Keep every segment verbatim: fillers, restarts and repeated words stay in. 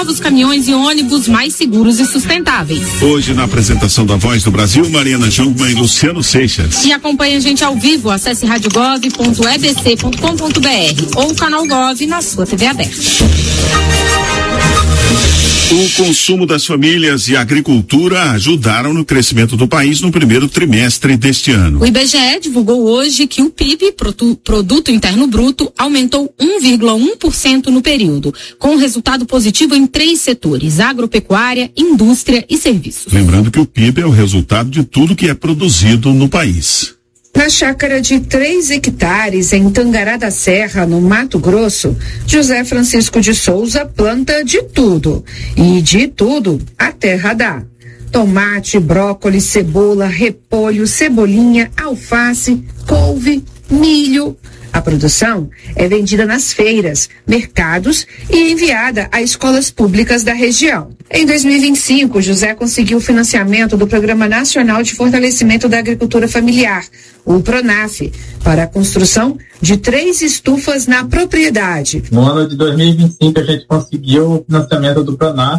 novos caminhões e ônibus mais seguros e sustentáveis. Hoje, na apresentação da Voz do Brasil, Mariana Jungmann e Luciano Seixas. E acompanhe a gente ao vivo, acesse rádio gov ponto e b c ponto com ponto b r ou o canal Gov na sua T V aberta. O consumo das famílias e a agricultura ajudaram no crescimento do país no primeiro trimestre deste ano. O I B G E divulgou hoje que o P I B, Produto Interno Bruto, aumentou um vírgula um por cento no período, com resultado positivo em três setores: agropecuária, indústria e serviços. Lembrando que o P I B é o resultado de tudo que é produzido no país. Na chácara de três hectares em Tangará da Serra, no Mato Grosso, José Francisco de Souza planta de tudo. E de tudo a terra dá. Tomate, brócolis, cebola, repolho, cebolinha, alface, couve, milho. A produção é vendida nas feiras, mercados e enviada a escolas públicas da região. Em dois mil e vinte e cinco, José conseguiu o financiamento do Programa Nacional de Fortalecimento da Agricultura Familiar, o PRONAF, para a construção de três estufas na propriedade. No ano de dois mil e vinte e cinco, a gente conseguiu o financiamento do PRONAF.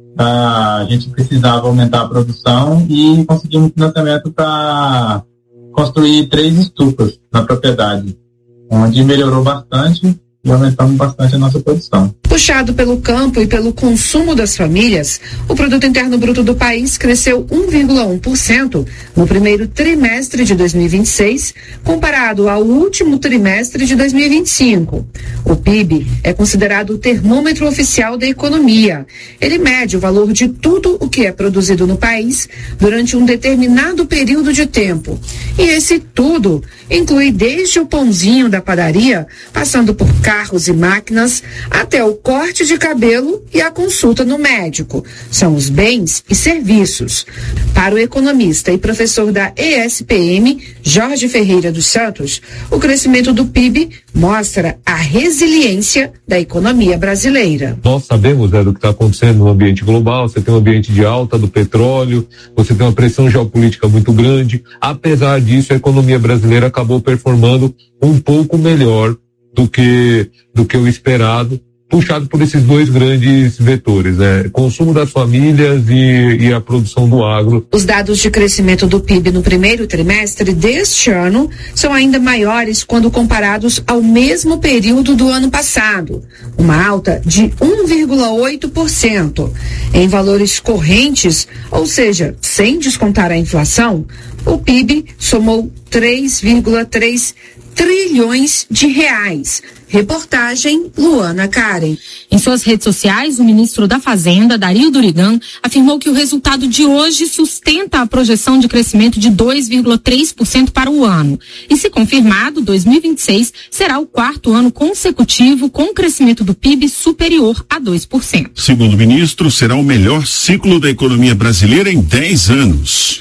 A gente precisava aumentar a produção e conseguimos financiamento para construir três estufas na propriedade, onde melhorou bastante e aumentamos bastante a nossa produção. Puxado pelo campo e pelo consumo das famílias, o Produto Interno Bruto do país cresceu um vírgula um por cento no primeiro trimestre de dois mil e vinte e seis, comparado ao último trimestre de dois mil e vinte e cinco. O P I B é considerado o termômetro oficial da economia. Ele mede o valor de tudo o que é produzido no país durante um determinado período de tempo. E esse tudo inclui desde o pãozinho da padaria, passando por carros e máquinas, até o corte de cabelo e a consulta no médico. São os bens e serviços. Para o economista e professor da E S P M, Jorge Ferreira dos Santos, o crescimento do P I B mostra a resiliência da economia brasileira. Nós sabemos, né, do que está acontecendo no ambiente global. Você tem um ambiente de alta do petróleo, você tem uma pressão geopolítica muito grande. Apesar disso, a economia brasileira acabou performando um pouco melhor do que, do que o esperado, puxado por esses dois grandes vetores, né? Consumo das famílias e, e a produção do agro. Os dados de crescimento do P I B no primeiro trimestre deste ano são ainda maiores quando comparados ao mesmo período do ano passado, uma alta de um vírgula oito por cento. Em valores correntes, ou seja, sem descontar a inflação, o P I B somou três vírgula três trilhões de reais. Reportagem Luana Karen. Em suas redes sociais, o ministro da Fazenda, Dario Durigan, afirmou que o resultado de hoje sustenta a projeção de crescimento de dois vírgula três por cento para o ano. E se confirmado, dois mil e vinte e seis será o quarto ano consecutivo com crescimento do P I B superior a dois por cento. Segundo o ministro, será o melhor ciclo da economia brasileira em dez anos.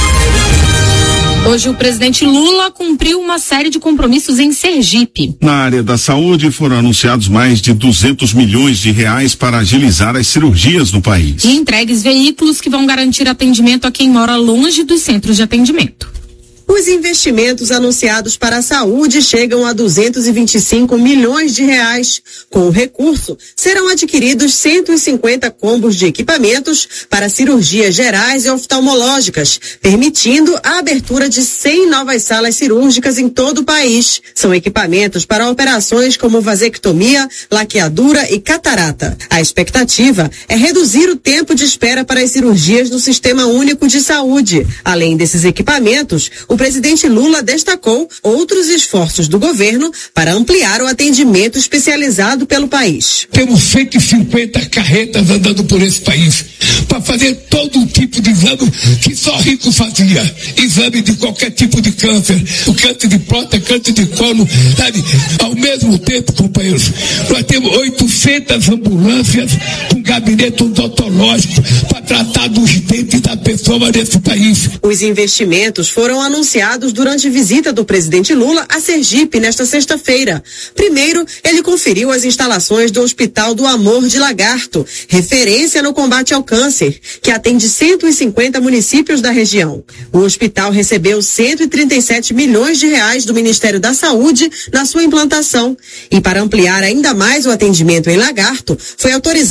Hoje o presidente Lula cumpriu uma série de compromissos em Sergipe. Na área da saúde foram anunciados mais de duzentos milhões de reais para agilizar as cirurgias no país. E entregues veículos que vão garantir atendimento a quem mora longe dos centros de atendimento. Os investimentos anunciados para a saúde chegam a duzentos e vinte e cinco milhões de reais. Com o recurso, serão adquiridos cento e cinquenta combos de equipamentos para cirurgias gerais e oftalmológicas, permitindo a abertura de cem novas salas cirúrgicas em todo o país. São equipamentos para operações como vasectomia, laqueadura e catarata. A expectativa é reduzir o tempo de espera para as cirurgias no Sistema Único de Saúde. Além desses equipamentos, o O presidente Lula destacou outros esforços do governo para ampliar o atendimento especializado pelo país. Temos cento e cinquenta carretas andando por esse país para fazer todo tipo de exame que só rico fazia. Exame de qualquer tipo de câncer, o câncer de próstata, câncer de colo, sabe? Ao mesmo tempo, companheiros, nós temos oitocentas ambulâncias com gabinete odontológico para tratar dos dentes da pessoa nesse país. Os investimentos foram anunciados anunciados durante visita do presidente Lula a Sergipe nesta sexta-feira. Primeiro, ele conferiu as instalações do Hospital do Amor de Lagarto, referência no combate ao câncer, que atende cento e cinquenta municípios da região. O hospital recebeu cento e trinta e sete milhões de reais do Ministério da Saúde na sua implantação. E para ampliar ainda mais o atendimento em Lagarto, foi autorizada a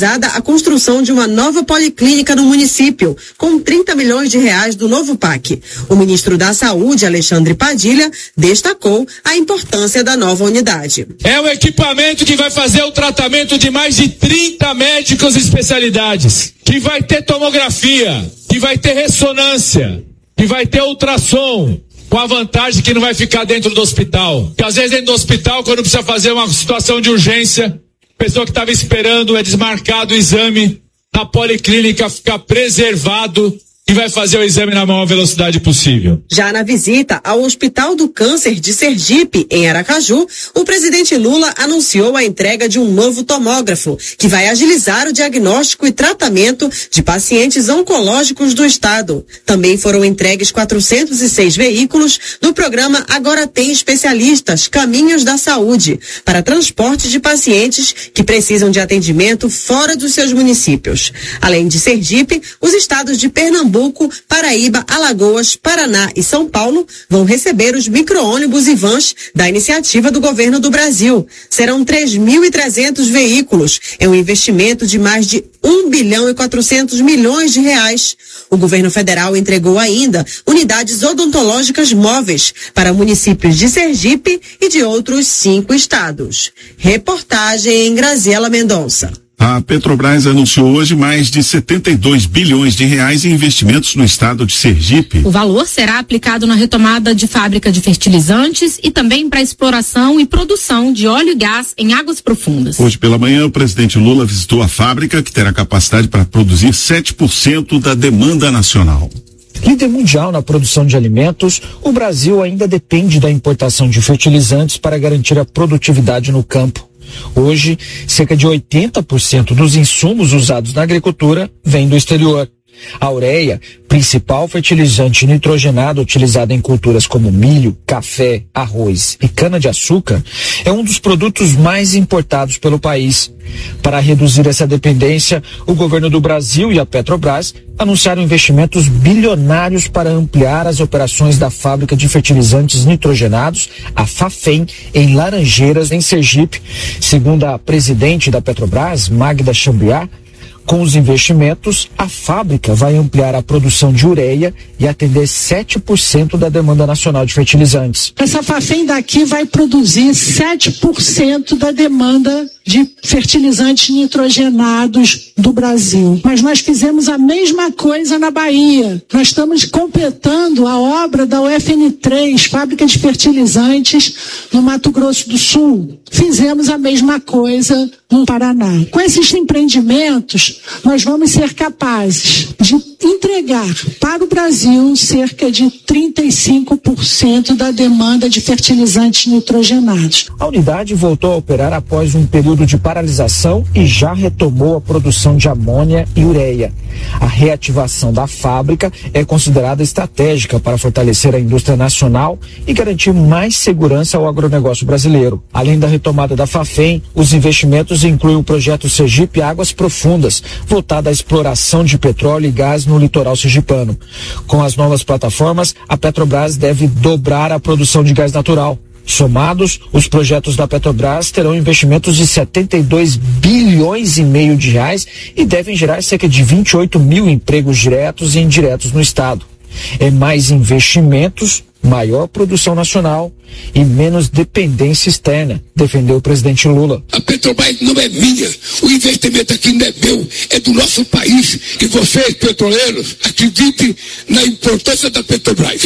construção de uma nova policlínica no município, com trinta milhões de reais do novo P A C. O ministro da Saúde, Alexandre Padilha, destacou a importância da nova unidade. É um equipamento que vai fazer o tratamento de mais de trinta médicos e especialidades, que vai ter tomografia, que vai ter ressonância, que vai ter ultrassom, com a vantagem que não vai ficar dentro do hospital. Porque às vezes dentro do hospital, quando precisa fazer uma situação de urgência, a pessoa que estava esperando é desmarcado o exame, na policlínica fica preservado e vai fazer o exame na maior velocidade possível. Já na visita ao Hospital do Câncer de Sergipe, em Aracaju, o presidente Lula anunciou a entrega de um novo tomógrafo, que vai agilizar o diagnóstico e tratamento de pacientes oncológicos do estado. Também foram entregues quatrocentos e seis veículos do programa Agora Tem Especialistas, Caminhos da Saúde, para transporte de pacientes que precisam de atendimento fora dos seus municípios. Além de Sergipe, os estados de Pernambuco, Paraíba, Alagoas, Paraná e São Paulo vão receber os micro-ônibus e vans da iniciativa do governo do Brasil. Serão três mil e trezentos veículos, é um investimento de mais de um bilhão e quatrocentos milhões de reais. O governo federal entregou ainda unidades odontológicas móveis para municípios de Sergipe e de outros cinco estados. Reportagem Graziela Mendonça. A Petrobras anunciou hoje mais de setenta e dois bilhões de reais em investimentos no estado de Sergipe. O valor será aplicado na retomada de fábrica de fertilizantes e também para exploração e produção de óleo e gás em águas profundas. Hoje pela manhã, o presidente Lula visitou a fábrica, que terá capacidade para produzir sete por cento da demanda nacional. Líder mundial na produção de alimentos, o Brasil ainda depende da importação de fertilizantes para garantir a produtividade no campo. Hoje, cerca de oitenta por cento dos insumos usados na agricultura vêm do exterior. A ureia, principal fertilizante nitrogenado utilizado em culturas como milho, café, arroz e cana-de-açúcar, é um dos produtos mais importados pelo país. Para reduzir essa dependência, o governo do Brasil e a Petrobras anunciaram investimentos bilionários para ampliar as operações da fábrica de fertilizantes nitrogenados, a Fafem, em Laranjeiras, em Sergipe. Segundo a presidente da Petrobras, Magda Chambriard, com os investimentos, a fábrica vai ampliar a produção de ureia e atender sete por cento da demanda nacional de fertilizantes. Essa Fafem daqui vai produzir sete por cento da demanda de fertilizantes nitrogenados do Brasil. Mas nós fizemos a mesma coisa na Bahia. Nós estamos completando a obra da U F N três, fábrica de fertilizantes, no Mato Grosso do Sul. Fizemos a mesma coisa no Paraná. Com esses empreendimentos, nós vamos ser capazes de entregar para o Brasil cerca de trinta e cinco por cento da demanda de fertilizantes nitrogenados. A unidade voltou a operar após um período de paralisação e já retomou a produção de amônia e ureia. A reativação da fábrica é considerada estratégica para fortalecer a indústria nacional e garantir mais segurança ao agronegócio brasileiro. Além da retomada da Fafem, os investimentos incluem o projeto Sergipe Águas Profundas, voltado à exploração de petróleo e gás no litoral sergipano. Com as novas plataformas, a Petrobras deve dobrar a produção de gás natural. Somados, os projetos da Petrobras terão investimentos de setenta e dois bilhões e meio de reais e devem gerar cerca de vinte e oito mil empregos diretos e indiretos no estado. É mais investimentos, maior produção nacional e menos dependência externa, defendeu o presidente Lula. A Petrobras não é minha, o investimento aqui não é meu, é do nosso país. E vocês, petroleiros, acreditem na importância da Petrobras.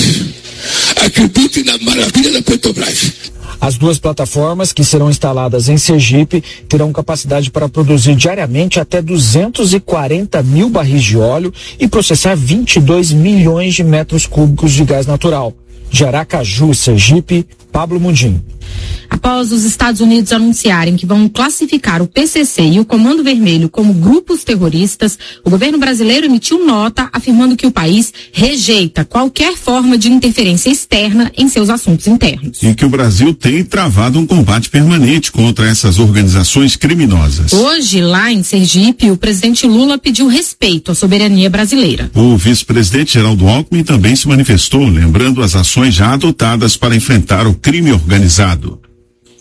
Acreditem na maravilha da Petrobras. As duas plataformas, que serão instaladas em Sergipe, terão capacidade para produzir diariamente até duzentos e quarenta mil barris de óleo e processar vinte e dois milhões de metros cúbicos de gás natural. De Aracaju, Sergipe, Pablo Mundim. Após os Estados Unidos anunciarem que vão classificar o P C C e o Comando Vermelho como grupos terroristas, o governo brasileiro emitiu nota afirmando que o país rejeita qualquer forma de interferência externa em seus assuntos internos. E que o Brasil tem travado um combate permanente contra essas organizações criminosas. Hoje, lá em Sergipe, o presidente Lula pediu respeito à soberania brasileira. O vice-presidente Geraldo Alckmin também se manifestou, lembrando as ações já adotadas para enfrentar o crime organizado.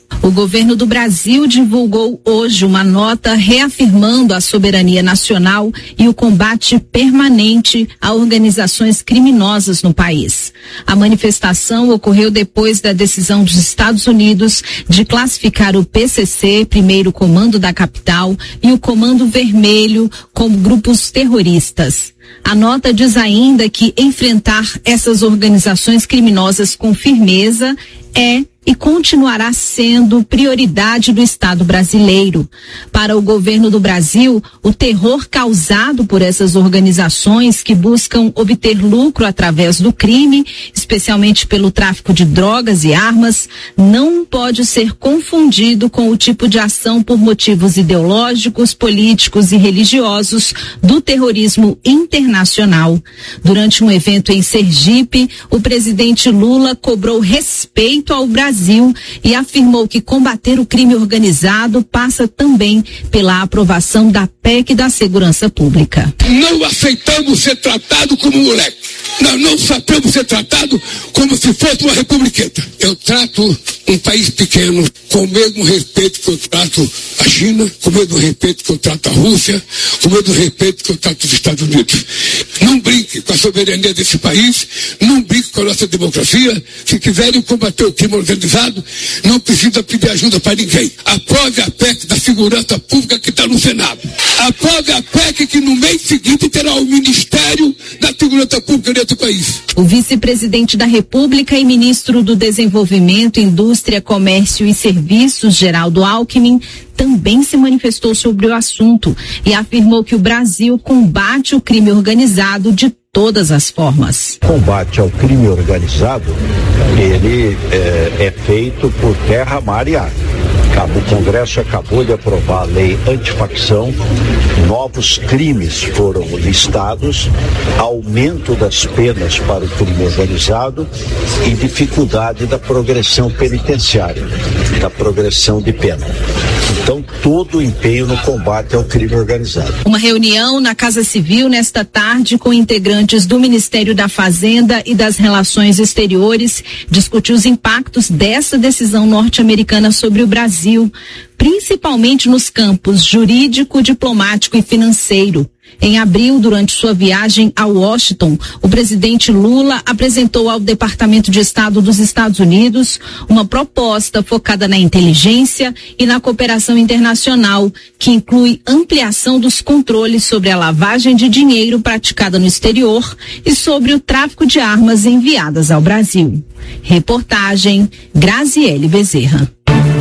O governo do Brasil divulgou hoje uma nota reafirmando a soberania nacional e o combate permanente a organizações criminosas no país. A manifestação ocorreu depois da decisão dos Estados Unidos de classificar o P C C, primeiro comando da capital, e o Comando Vermelho como grupos terroristas. A nota diz ainda que enfrentar essas organizações criminosas com firmeza é e continuará sendo prioridade do Estado brasileiro. Para o governo do Brasil, o terror causado por essas organizações que buscam obter lucro através do crime, especialmente pelo tráfico de drogas e armas, não pode ser confundido com o tipo de ação por motivos ideológicos, políticos e religiosos do terrorismo internacional. Durante um evento em Sergipe, o presidente Lula cobrou respeito ao Brasil Brasil e afirmou que combater o crime organizado passa também pela aprovação da P E C da Segurança Pública. Não aceitamos ser tratado como moleque. Nós não sabemos ser tratado como se fosse uma republiqueta. Eu trato um país pequeno com o mesmo respeito que eu trato a China, com o mesmo respeito que eu trato a Rússia, com o mesmo respeito que eu trato os Estados Unidos. Não brinque com a soberania desse país, não brinque com a nossa democracia. Se quiserem combater o crime organizado, não precisa pedir ajuda para ninguém. Aprove a P E C da Segurança Pública que está no Senado. Aprove a P E C que no mês seguinte terá o Ministério da Segurança Pública desse país. O vice-presidente da República e ministro do Desenvolvimento, Indústria, Comércio e Serviços, Geraldo Alckmin, também se manifestou sobre o assunto e afirmou que o Brasil combate o crime organizado de todas as formas. O combate ao crime organizado, ele é, é feito por terra, mar e ar. O Congresso acabou de aprovar a lei antifacção, novos crimes foram listados, aumento das penas para o crime organizado e dificuldade da progressão penitenciária, da progressão de pena. Então, todo o empenho no combate ao crime organizado. Uma reunião na Casa Civil nesta tarde com integrantes do Ministério da Fazenda e das Relações Exteriores discutiu os impactos dessa decisão norte-americana sobre o Brasil, principalmente nos campos jurídico, diplomático e financeiro. Em abril, durante sua viagem a Washington, o presidente Lula apresentou ao Departamento de Estado dos Estados Unidos uma proposta focada na inteligência e na cooperação internacional, que inclui ampliação dos controles sobre a lavagem de dinheiro praticada no exterior e sobre o tráfico de armas enviadas ao Brasil. Reportagem Graziele Bezerra.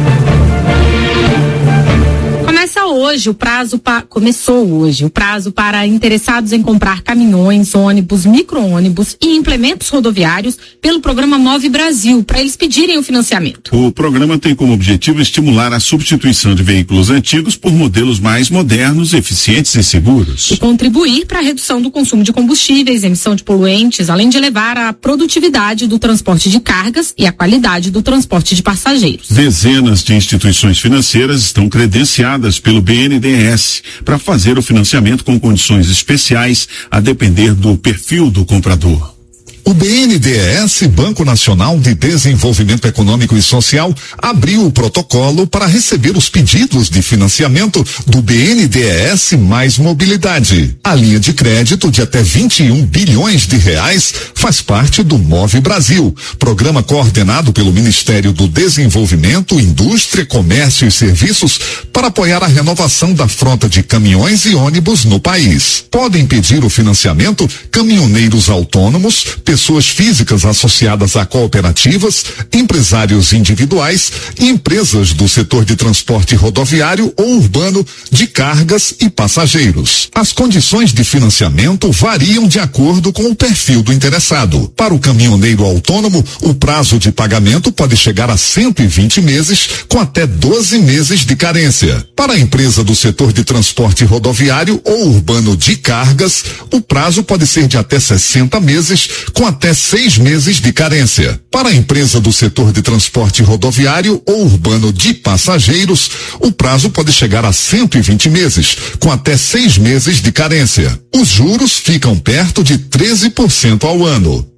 Começa hoje o prazo pa... começou hoje o prazo para interessados em comprar caminhões, ônibus, micro-ônibus e implementos rodoviários pelo programa Move Brasil, para eles pedirem o financiamento. O programa tem como objetivo estimular a substituição de veículos antigos por modelos mais modernos, eficientes e seguros. E contribuir para a redução do consumo de combustíveis, emissão de poluentes, além de elevar a produtividade do transporte de cargas e a qualidade do transporte de passageiros. Dezenas de instituições financeiras estão credenciadas pelo B N D E S para fazer o financiamento com condições especiais a depender do perfil do comprador. O B N D E S, Banco Nacional de Desenvolvimento Econômico e Social, abriu o protocolo para receber os pedidos de financiamento do B N D E S Mais Mobilidade. A linha de crédito de até vinte e um bilhões de reais faz parte do Move Brasil, programa coordenado pelo Ministério do Desenvolvimento, Indústria, Comércio e Serviços para apoiar a renovação da frota de caminhões e ônibus no país. Podem pedir o financiamento caminhoneiros autônomos, pessoas físicas associadas a cooperativas, empresários individuais e empresas do setor de transporte rodoviário ou urbano de cargas e passageiros. As condições de financiamento variam de acordo com o perfil do interessado. Para o caminhoneiro autônomo, o prazo de pagamento pode chegar a cento e vinte meses, com até doze meses de carência. Para a empresa do setor de transporte rodoviário ou urbano de cargas, o prazo pode ser de até sessenta meses, com até seis meses de carência. Para a empresa do setor de transporte rodoviário ou urbano de passageiros, o prazo pode chegar a cento e vinte meses, com até seis meses de carência. Os juros ficam perto de treze por cento ao ano.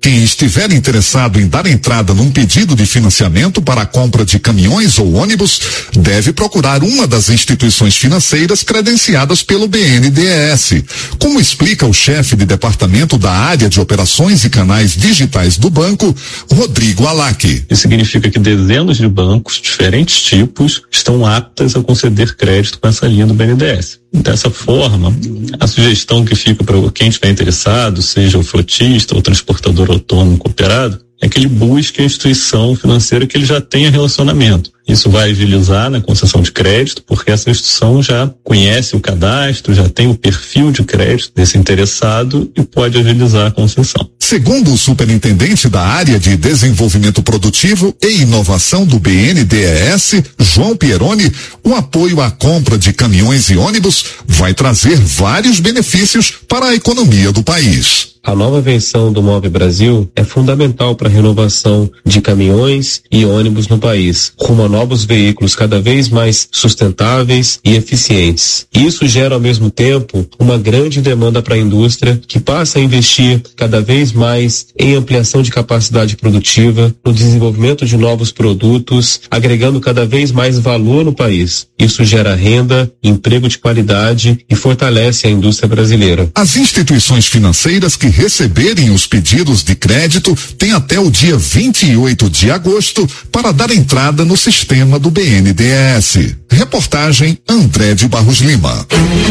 Quem estiver interessado em dar entrada num pedido de financiamento para a compra de caminhões ou ônibus, deve procurar uma das instituições financeiras credenciadas pelo B N D E S. Como explica o chefe de departamento da área de operações e canais digitais do banco, Rodrigo Alac. Isso significa que dezenas de bancos, diferentes tipos, estão aptas a conceder crédito com essa linha do B N D E S. Dessa forma, a sugestão que fica para quem estiver interessado, seja o frotista ou o transportador autônomo cooperado, é que ele busque a instituição financeira que ele já tenha relacionamento. Isso vai agilizar na concessão de crédito, porque essa instituição já conhece o cadastro, já tem o perfil de crédito desse interessado e pode agilizar a concessão. Segundo o superintendente da área de desenvolvimento produtivo e inovação do B N D E S, João Pieroni, o apoio à compra de caminhões e ônibus vai trazer vários benefícios para a economia do país. A nova versão do Move Brasil é fundamental para a renovação de caminhões e ônibus no país, rumo a novos veículos cada vez mais sustentáveis e eficientes. Isso gera, ao mesmo tempo, uma grande demanda para a indústria, que passa a investir cada vez mais em ampliação de capacidade produtiva, no desenvolvimento de novos produtos, agregando cada vez mais valor no país. Isso gera renda, emprego de qualidade e fortalece a indústria brasileira. As instituições financeiras que receberem os pedidos de crédito têm até o dia vinte e oito de agosto para dar entrada no sistema do B N D E S. Reportagem André de Barros Lima.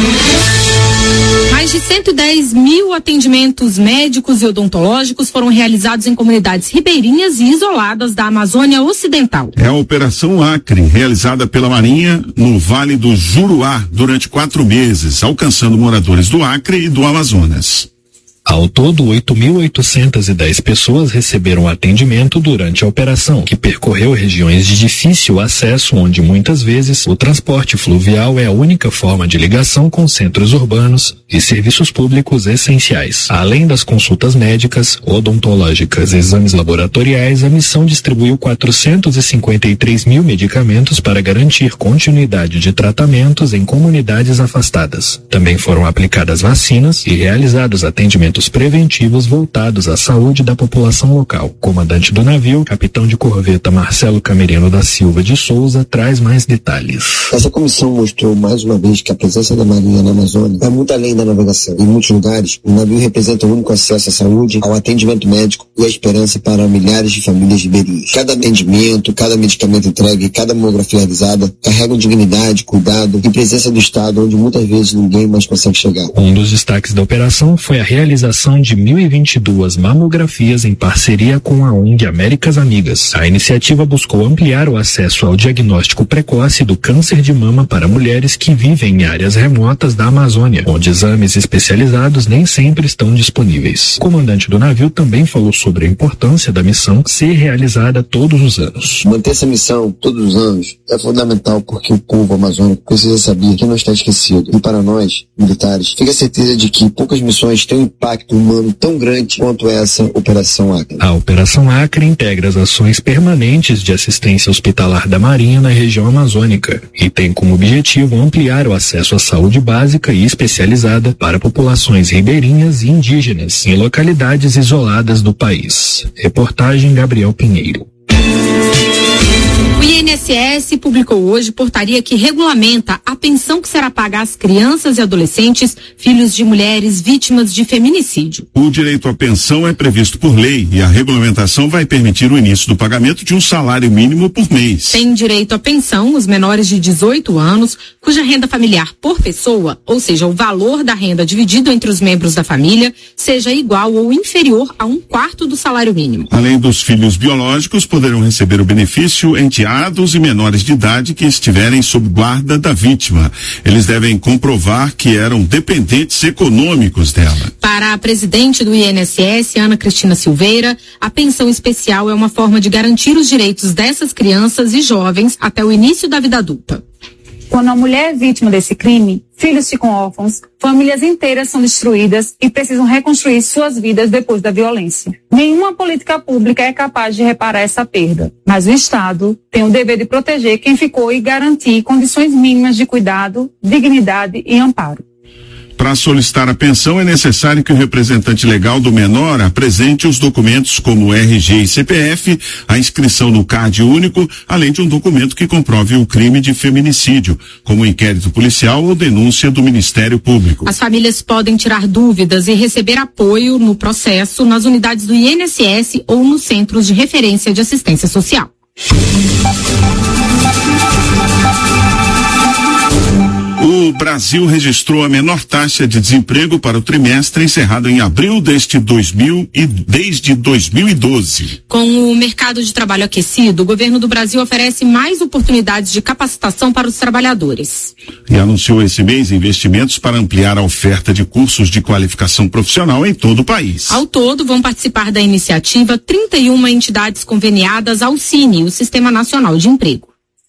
Mais de cento e dez mil atendimentos médicos e odontológicos foram realizados em comunidades ribeirinhas e isoladas da Amazônia Ocidental. É a Operação Acre, realizada pela Marinha no Vale do Juruá durante quatro meses, alcançando moradores do Acre e do Amazonas. Ao todo, oito mil oitocentas e dez pessoas receberam atendimento durante a operação, que percorreu regiões de difícil acesso, onde muitas vezes o transporte fluvial é a única forma de ligação com centros urbanos e serviços públicos essenciais. Além das consultas médicas, odontológicas e exames laboratoriais, a missão distribuiu quatrocentos e cinquenta e três mil medicamentos para garantir continuidade de tratamentos em comunidades afastadas. Também foram aplicadas vacinas e realizados atendimentos preventivos voltados à saúde da população local. Comandante do navio, capitão de corveta Marcelo Camerino da Silva de Souza, traz mais detalhes. Essa comissão mostrou mais uma vez que a presença da Marinha na Amazônia vai muito além da navegação. Em muitos lugares, o navio representa o único acesso à saúde, ao atendimento médico e à esperança para milhares de famílias ribeirinhas. Cada atendimento, cada medicamento entregue, cada mamografia realizada carregam dignidade, cuidado e presença do Estado, onde muitas vezes ninguém mais consegue chegar. Um dos destaques da operação foi a realização de mil e vinte e duas mamografias em parceria com a O N G Américas Amigas. A iniciativa buscou ampliar o acesso ao diagnóstico precoce do câncer de mama para mulheres que vivem em áreas remotas da Amazônia, onde exames especializados nem sempre estão disponíveis. O comandante do navio também falou sobre a importância da missão ser realizada todos os anos. Manter essa missão todos os anos é fundamental porque o povo amazônico precisa saber que não está esquecido. E para nós, militares, fica a certeza de que poucas missões têm um impacto humano tão grande quanto essa Operação Acre. A Operação Acre integra as ações permanentes de assistência hospitalar da Marinha na região amazônica e tem como objetivo ampliar o acesso à saúde básica e especializada para populações ribeirinhas e indígenas em localidades isoladas do país. Reportagem Gabriel Pinheiro. O I N S S publicou hoje portaria que regulamenta a pensão que será paga às crianças e adolescentes, filhos de mulheres vítimas de feminicídio. O direito à pensão é previsto por lei e a regulamentação vai permitir o início do pagamento de um salário mínimo por mês. Tem direito à pensão os menores de dezoito anos, cuja renda familiar por pessoa, ou seja, o valor da renda dividido entre os membros da família, seja igual ou inferior a um quarto do salário mínimo. Além dos filhos biológicos, poderão receber o benefício enteados e menores de idade que estiverem sob guarda da vítima. Eles devem comprovar que eram dependentes econômicos dela. Para a presidente do I N S S, Ana Cristina Silveira, a pensão especial é uma forma de garantir os direitos dessas crianças e jovens até o início da vida adulta. Quando a mulher é vítima desse crime, filhos ficam órfãos, famílias inteiras são destruídas e precisam reconstruir suas vidas depois da violência. Nenhuma política pública é capaz de reparar essa perda, mas o Estado tem o dever de proteger quem ficou e garantir condições mínimas de cuidado, dignidade e amparo. Para solicitar a pensão é necessário que o representante legal do menor apresente os documentos como R G e C P F, a inscrição no C A D único, além de um documento que comprove o crime de feminicídio, como inquérito policial ou denúncia do Ministério Público. As famílias podem tirar dúvidas e receber apoio no processo nas unidades do I N S S ou nos centros de referência de assistência social. O Brasil registrou a menor taxa de desemprego para o trimestre encerrado em abril deste dois mil e desde dois mil e doze. Com o mercado de trabalho aquecido, o governo do Brasil oferece mais oportunidades de capacitação para os trabalhadores. E anunciou esse mês investimentos para ampliar a oferta de cursos de qualificação profissional em todo o país. Ao todo, vão participar da iniciativa trinta e uma entidades conveniadas ao Cine, o Sistema Nacional de Emprego.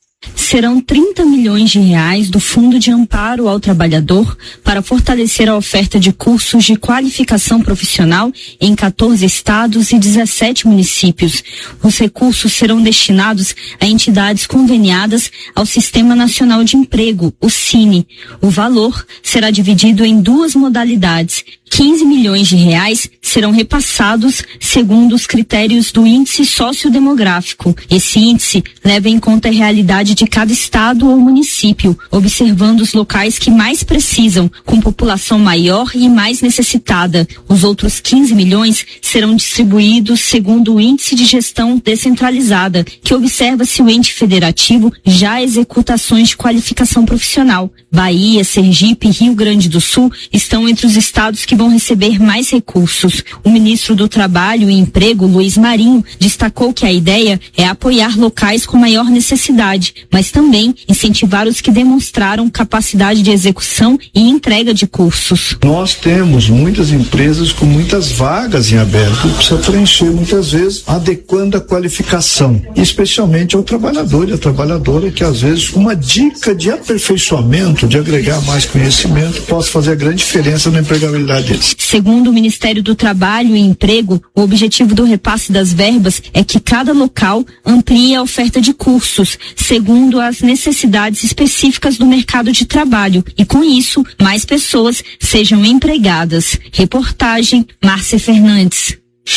Serão trinta milhões de reais do Fundo de Amparo ao Trabalhador para fortalecer a oferta de cursos de qualificação profissional em quatorze estados e dezessete municípios. Os recursos serão destinados a entidades conveniadas ao Sistema Nacional de Emprego, o Cine. O valor será dividido em duas modalidades. quinze milhões de reais serão repassados segundo os critérios do índice sociodemográfico. Esse índice leva em conta a realidade de cada estado ou município, observando os locais que mais precisam, com população maior e mais necessitada. Os outros quinze milhões serão distribuídos segundo o índice de gestão descentralizada, que observa se o ente federativo já executa ações de qualificação profissional. Bahia, Sergipe e Rio Grande do Sul estão entre os estados que vão receber mais recursos. O ministro do Trabalho e Emprego, Luiz Marinho, destacou que a ideia é apoiar locais com maior necessidade, mas também incentivar os que demonstraram capacidade de execução e entrega de cursos. Nós temos muitas empresas com muitas vagas em aberto, precisa preencher muitas vezes adequando a qualificação, especialmente ao trabalhador e a trabalhadora, que às vezes uma dica de aperfeiçoamento, de agregar mais conhecimento, pode fazer a grande diferença na empregabilidade deles. Segundo o Ministério do Trabalho e Emprego, o objetivo do repasse das verbas é que cada local amplie a oferta de cursos, segundo as necessidades específicas do mercado de trabalho, e com isso, mais pessoas sejam empregadas. Reportagem, Márcia Fernandes.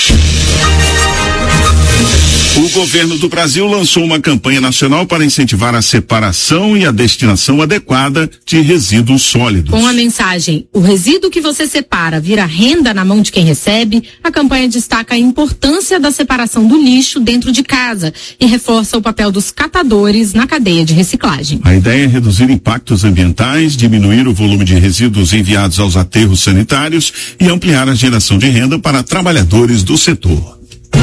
O governo do Brasil lançou uma campanha nacional para incentivar a separação e a destinação adequada de resíduos sólidos. Com a mensagem, o resíduo que você separa vira renda na mão de quem recebe, a campanha destaca a importância da separação do lixo dentro de casa e reforça o papel dos catadores na cadeia de reciclagem. A ideia é reduzir impactos ambientais, diminuir o volume de resíduos enviados aos aterros sanitários e ampliar a geração de renda para trabalhadores do setor.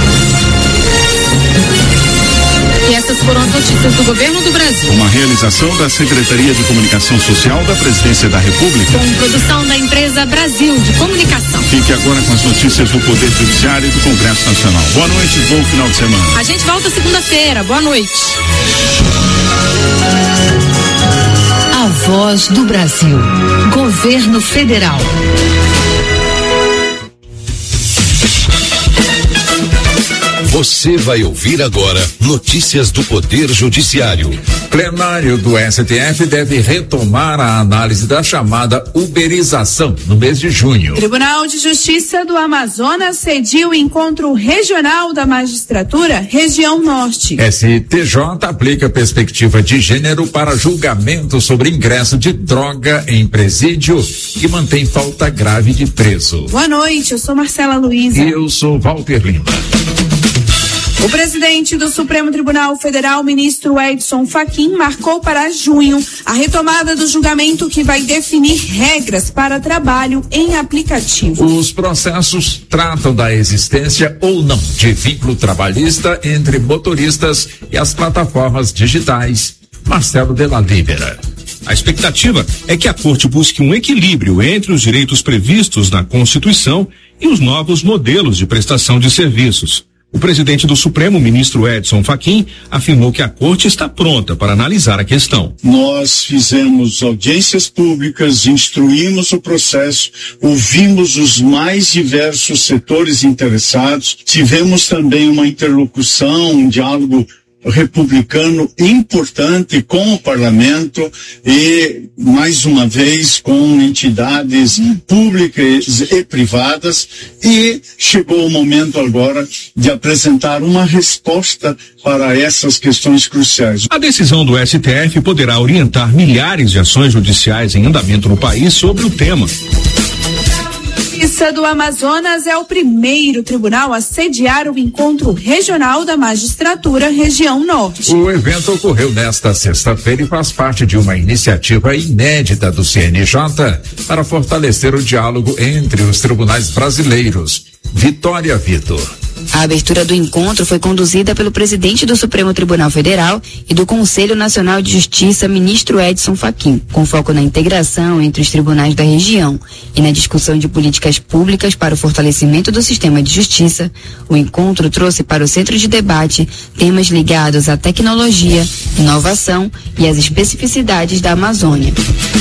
E essas foram as notícias do governo do Brasil. Uma realização da Secretaria de Comunicação Social da Presidência da República. Com produção da empresa Brasil de Comunicação. Fique agora com as notícias do Poder Judiciário e do Congresso Nacional. Boa noite e bom final de semana. A gente volta segunda-feira. Boa noite. A Voz do Brasil. Governo Federal. Você vai ouvir agora notícias do Poder Judiciário. Plenário do S T F deve retomar a análise da chamada uberização no mês de junho. Tribunal de Justiça do Amazonas cediu o encontro regional da magistratura, região norte. S T J aplica perspectiva de gênero para julgamento sobre ingresso de droga em presídio e mantém falta grave de preso. Boa noite, eu sou Marcela Luiza. E eu sou Walter Lima. O presidente do Supremo Tribunal Federal, ministro Edson Fachin, marcou para junho a retomada do julgamento que vai definir regras para trabalho em aplicativo. Os processos tratam da existência ou não de vínculo trabalhista entre motoristas e as plataformas digitais. Marcelo de la Libera. A expectativa é que a Corte busque um equilíbrio entre os direitos previstos na Constituição e os novos modelos de prestação de serviços. O presidente do Supremo, ministro Edson Fachin, afirmou que a Corte está pronta para analisar a questão. Nós fizemos audiências públicas, instruímos o processo, ouvimos os mais diversos setores interessados, tivemos também uma interlocução, um diálogo republicano importante com o parlamento e, mais uma vez, com entidades públicas e privadas, e chegou o momento agora de apresentar uma resposta para essas questões cruciais. A decisão do S T F poderá orientar milhares de ações judiciais em andamento no país sobre o tema. A Justiça do Amazonas é o primeiro tribunal a sediar o encontro regional da magistratura região norte. O evento ocorreu nesta sexta-feira e faz parte de uma iniciativa inédita do C N J para fortalecer o diálogo entre os tribunais brasileiros. Vitória Vitor. A abertura do encontro foi conduzida pelo presidente do Supremo Tribunal Federal e do Conselho Nacional de Justiça, ministro Edson Fachin, com foco na integração entre os tribunais da região e na discussão de políticas públicas para o fortalecimento do sistema de justiça. O encontro trouxe para o centro de debate temas ligados à tecnologia, inovação e às especificidades da Amazônia.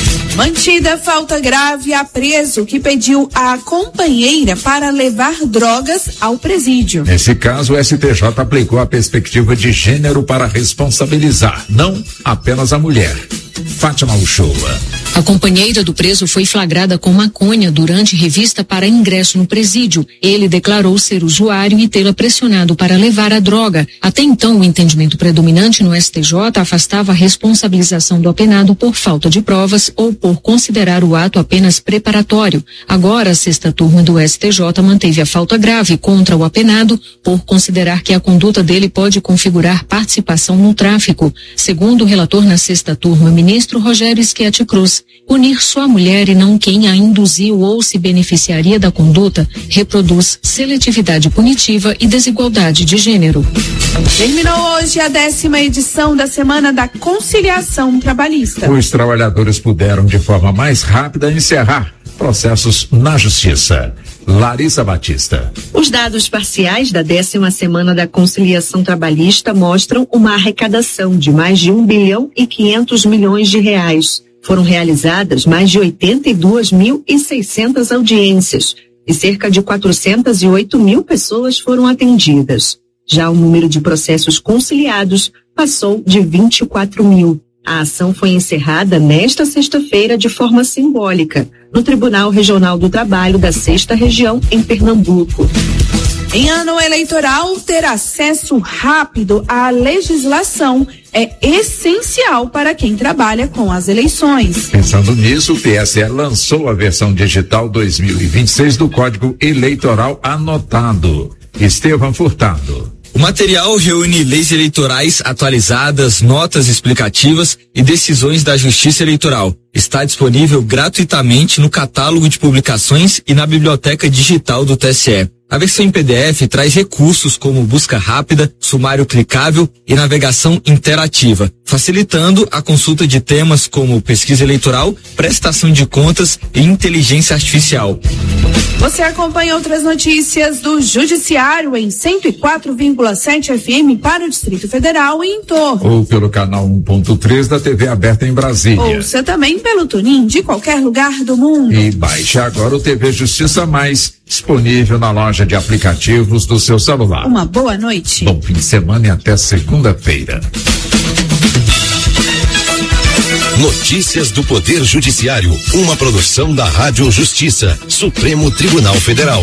Mantida falta grave a preso que pediu a companheira para levar drogas ao presídio. Nesse caso, o S T J aplicou a perspectiva de gênero para responsabilizar, não apenas a mulher. Fátima Uchoa. A companheira do preso foi flagrada com maconha durante revista para ingresso no presídio. Ele declarou ser usuário e tê-la pressionado para levar a droga. Até então, o entendimento predominante no S T J afastava a responsabilização do apenado por falta de provas ou por considerar o ato apenas preparatório. Agora, a sexta turma do S T J manteve a falta grave contra o apenado por considerar que a conduta dele pode configurar participação no tráfico. Segundo o relator na sexta turma, ministro Rogério Schietti Cruz, punir só a mulher e não quem a induziu ou se beneficiaria da conduta reproduz seletividade punitiva e desigualdade de gênero. Terminou hoje a décima edição da Semana da Conciliação Trabalhista. Os trabalhadores puderam, de forma mais rápida, encerrar processos na Justiça. Larissa Batista. Os dados parciais da décima Semana da Conciliação Trabalhista mostram uma arrecadação de mais de um bilhão e quinhentos milhões de reais. Foram realizadas mais de oitenta e duas mil e seiscentas audiências e cerca de quatrocentas e oito mil pessoas foram atendidas. Já o número de processos conciliados passou de vinte e quatro mil. A ação foi encerrada nesta sexta-feira de forma simbólica, no Tribunal Regional do Trabalho da Sexta Região, em Pernambuco. Em ano eleitoral, ter acesso rápido à legislação é essencial para quem trabalha com as eleições. Pensando nisso, o T S E lançou a versão digital dois mil e vinte e seis do Código Eleitoral anotado. Estevão Furtado. O material reúne leis eleitorais atualizadas, notas explicativas e decisões da Justiça Eleitoral. Está disponível gratuitamente no catálogo de publicações e na biblioteca digital do T S E. A versão em P D F traz recursos como busca rápida, sumário clicável e navegação interativa, facilitando a consulta de temas como pesquisa eleitoral, prestação de contas e inteligência artificial. Você acompanha outras notícias do Judiciário em cento e quatro vírgula sete F M para o Distrito Federal e em torno. Ou pelo canal um ponto três da T V aberta em Brasília. Ouça também pelo Tunin de qualquer lugar do mundo. E baixe agora o T V Justiça Mais, disponível na loja de aplicativos do seu celular. Uma boa noite. Bom fim de semana e até segunda-feira. Notícias do Poder Judiciário, uma produção da Rádio Justiça, Supremo Tribunal Federal.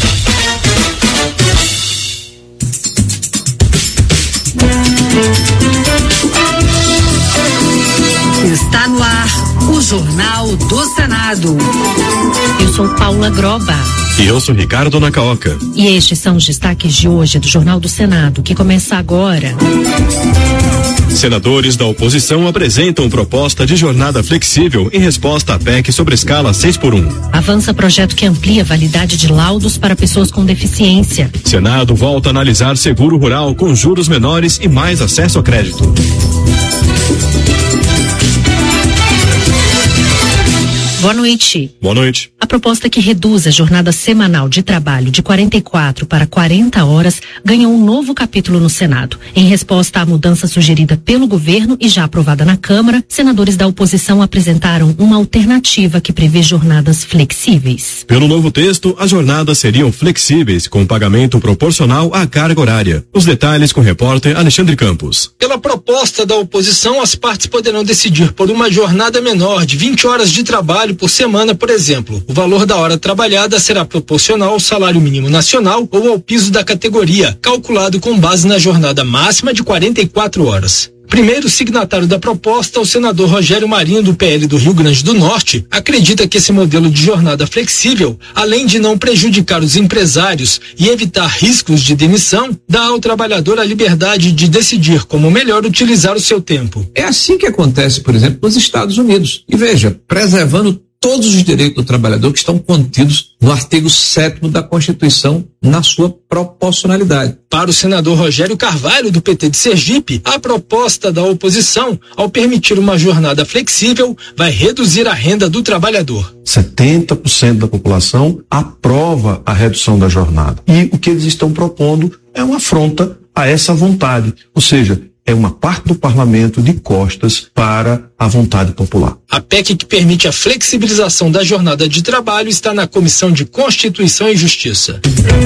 Está no ar o Jornal do Senado. Eu sou Paula Groba. E eu sou Ricardo Nacaoca. E estes são os destaques de hoje do Jornal do Senado, que começa agora. Senadores da oposição apresentam proposta de jornada flexível em resposta à P E C sobre escala seis por um. Avança projeto que amplia a validade de laudos para pessoas com deficiência. Senado volta a analisar seguro rural com juros menores e mais acesso a crédito. Boa noite. Boa noite. A proposta que reduz a jornada semanal de trabalho de quarenta e quatro para quarenta horas ganhou um novo capítulo no Senado. Em resposta à mudança sugerida pelo governo e já aprovada na Câmara, senadores da oposição apresentaram uma alternativa que prevê jornadas flexíveis. Pelo novo texto, as jornadas seriam flexíveis, com pagamento proporcional à carga horária. Os detalhes com o repórter Alexandre Campos. Pela proposta da oposição, as partes poderão decidir por uma jornada menor de vinte horas de trabalho por semana, por exemplo. O valor da hora trabalhada será proporcional ao salário mínimo nacional ou ao piso da categoria, calculado com base na jornada máxima de quarenta e quatro horas. Primeiro signatário da proposta, o senador Rogério Marinho, do P L do Rio Grande do Norte, acredita que esse modelo de jornada flexível, além de não prejudicar os empresários e evitar riscos de demissão, dá ao trabalhador a liberdade de decidir como melhor utilizar o seu tempo. É assim que acontece, por exemplo, nos Estados Unidos. E veja, preservando todos os direitos do trabalhador que estão contidos no artigo sétimo da Constituição na sua proporcionalidade. Para o senador Rogério Carvalho, do P T de Sergipe, a proposta da oposição, ao permitir uma jornada flexível, vai reduzir a renda do trabalhador. setenta por cento da população aprova a redução da jornada. E o que eles estão propondo é uma afronta a essa vontade. Ou seja, é uma parte do parlamento de costas para a vontade popular. A P E C que permite a flexibilização da jornada de trabalho está na Comissão de Constituição e Justiça.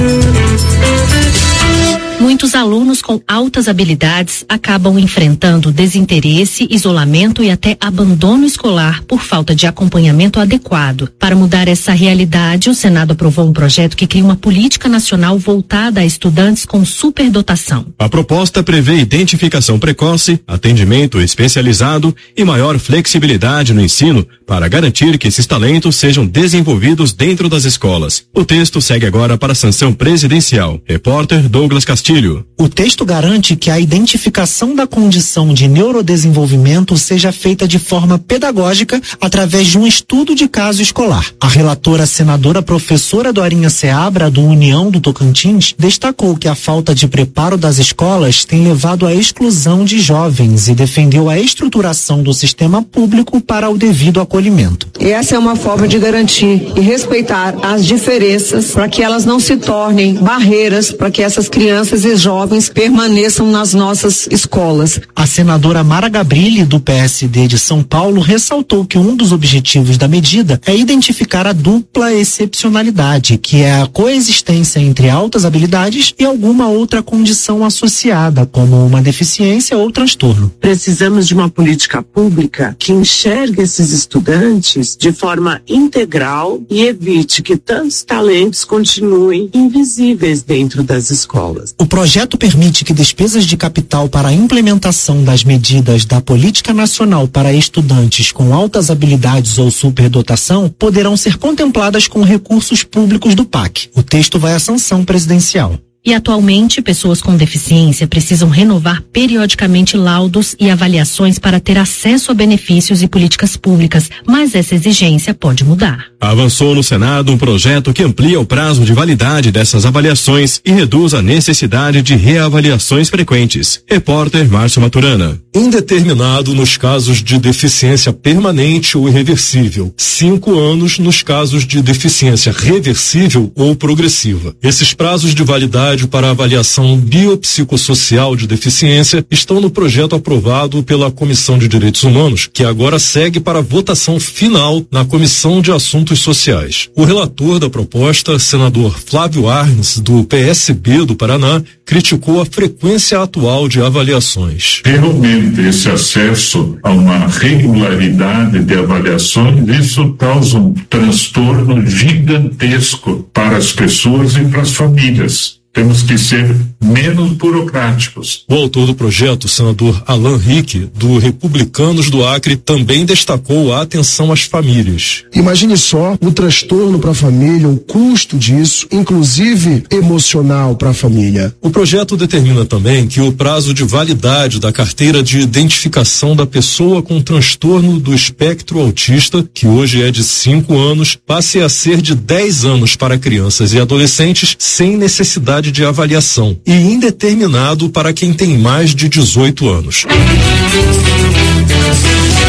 Muitos alunos com altas habilidades acabam enfrentando desinteresse, isolamento e até abandono escolar por falta de acompanhamento adequado. Para mudar essa realidade, o Senado aprovou um projeto que cria uma política nacional voltada a estudantes com superdotação. A proposta prevê identificação precoce, atendimento especializado e maior flexibilidade no ensino para garantir que esses talentos sejam desenvolvidos dentro das escolas. O texto segue agora para a sanção presidencial. Repórter Douglas Castilho. O texto garante que a identificação da condição de neurodesenvolvimento seja feita de forma pedagógica através de um estudo de caso escolar. A relatora senadora professora Dorinha Seabra, do União do Tocantins, destacou que a falta de preparo das escolas tem levado à exclusão de jovens e defendeu a estruturação do sistema público para o devido acolhimento. E essa é uma forma de garantir e respeitar as diferenças para que elas não se tornem barreiras para que essas crianças e jovens permaneçam nas nossas escolas. A senadora Mara Gabrilli, do P S D de São Paulo, ressaltou que um dos objetivos da medida é identificar a dupla excepcionalidade, que é a coexistência entre altas habilidades e alguma outra condição associada, como uma deficiência ou transtorno. Precisamos de uma política pública que enxergue esses estudantes de forma integral e evite que tantos talentos continuem invisíveis dentro das escolas. O projeto permite que despesas de capital para a implementação das medidas da Política Nacional para Estudantes com Altas Habilidades ou Superdotação poderão ser contempladas com recursos públicos do P A C. O texto vai à sanção presidencial. E atualmente, pessoas com deficiência precisam renovar periodicamente laudos e avaliações para ter acesso a benefícios e políticas públicas, mas essa exigência pode mudar. Avançou no Senado um projeto que amplia o prazo de validade dessas avaliações e reduz a necessidade de reavaliações frequentes. Repórter Márcio Maturana. Indeterminado nos casos de deficiência permanente ou irreversível. Cinco anos nos casos de deficiência reversível ou progressiva. Esses prazos de validade para avaliação biopsicossocial de deficiência estão no projeto aprovado pela Comissão de Direitos Humanos, que agora segue para a votação final na Comissão de Assuntos Sociais. O relator da proposta, senador Flávio Arnes, do P S B do Paraná, criticou a frequência atual de avaliações. Realmente, esse acesso a uma regularidade de avaliações, isso causa um transtorno gigantesco para as pessoas e para as famílias. Temos que ser menos burocráticos. O autor do projeto, o senador Alan Rick, do Republicanos do Acre, também destacou a atenção às famílias. Imagine só o transtorno para a família, o custo disso, inclusive emocional para a família. O projeto determina também que o prazo de validade da carteira de identificação da pessoa com transtorno do espectro autista, que hoje é de cinco anos, passe a ser de dez anos para crianças e adolescentes sem necessidade de avaliação e indeterminado para quem tem mais de dezoito anos.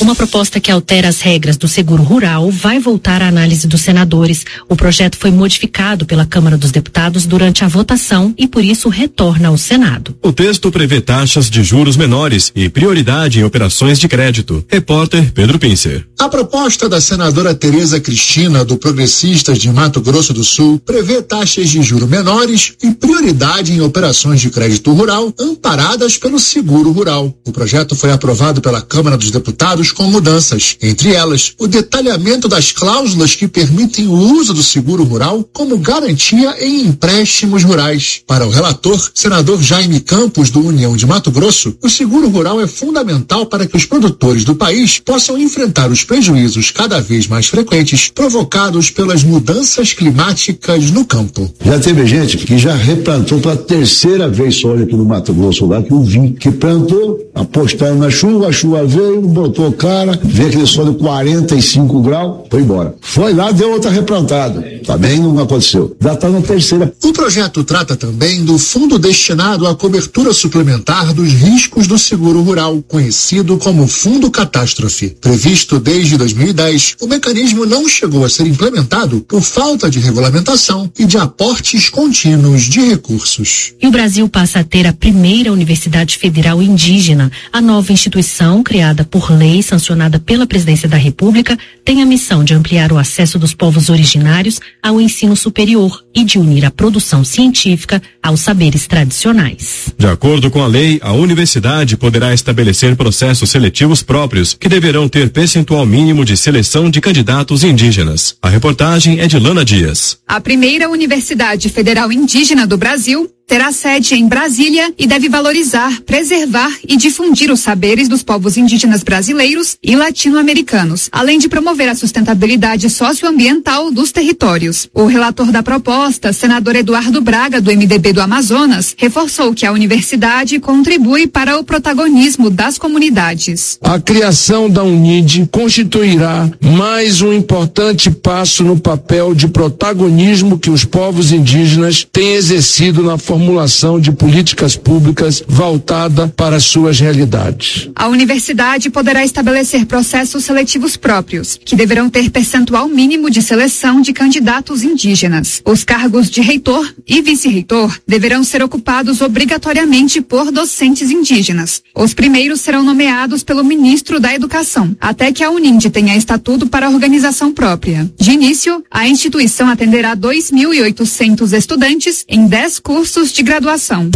Uma proposta que altera as regras do seguro rural vai voltar à análise dos senadores. O projeto foi modificado pela Câmara dos Deputados durante a votação e, por isso, retorna ao Senado. O texto prevê taxas de juros menores e prioridade em operações de crédito. Repórter Pedro Pincer. A proposta da senadora Tereza Cristina, do Progressistas de Mato Grosso do Sul, prevê taxas de juros menores e prioridade em operações de crédito rural amparadas pelo seguro rural. O projeto foi aprovado pela Câmara dos Deputados com mudanças, entre elas o detalhamento das cláusulas que permitem o uso do seguro rural como garantia em empréstimos rurais. Para o relator, senador Jaime Campos, do União de Mato Grosso, o seguro rural é fundamental para que os produtores do país possam enfrentar os prejuízos cada vez mais frequentes provocados pelas mudanças climáticas no campo. Já teve gente que já replantou pela terceira vez soja aqui no Mato Grosso, lá que eu vi, que plantou, apostaram na chuva, a chuva veio, botou cara, veio aquele sol de quarenta e cinco graus, foi embora. Foi lá, deu outra replantada. Também não aconteceu. Já está na terceira. O projeto trata também do fundo destinado à cobertura suplementar dos riscos do seguro rural, conhecido como Fundo Catástrofe. Previsto desde dois mil e dez, o mecanismo não chegou a ser implementado por falta de regulamentação e de aportes contínuos de recursos. E o Brasil passa a ter a primeira Universidade Federal Indígena. A nova instituição, criada por lei, sancionada pela Presidência da República, tem a missão de ampliar o acesso dos povos originários ao ensino superior e de unir a produção científica aos saberes tradicionais. De acordo com a lei, a universidade poderá estabelecer processos seletivos próprios, que deverão ter percentual mínimo de seleção de candidatos indígenas. A reportagem é de Lana Dias. A primeira Universidade Federal Indígena do Brasil terá sede em Brasília e deve valorizar, preservar e difundir os saberes dos povos indígenas brasileiros e latino-americanos, além de promover a sustentabilidade socioambiental dos territórios. O relator da proposta, senador Eduardo Braga, do M D B do Amazonas, reforçou que a universidade contribui para o protagonismo das comunidades. A criação da UNID constituirá mais um importante passo no papel de protagonismo que os povos indígenas têm exercido na formação formulação de políticas públicas voltada para as suas realidades. A universidade poderá estabelecer processos seletivos próprios, que deverão ter percentual mínimo de seleção de candidatos indígenas. Os cargos de reitor e vice-reitor deverão ser ocupados obrigatoriamente por docentes indígenas. Os primeiros serão nomeados pelo ministro da Educação, até que a UNIND tenha estatuto para organização própria. De início, a instituição atenderá dois mil e oitocentos estudantes em dez cursos de graduação.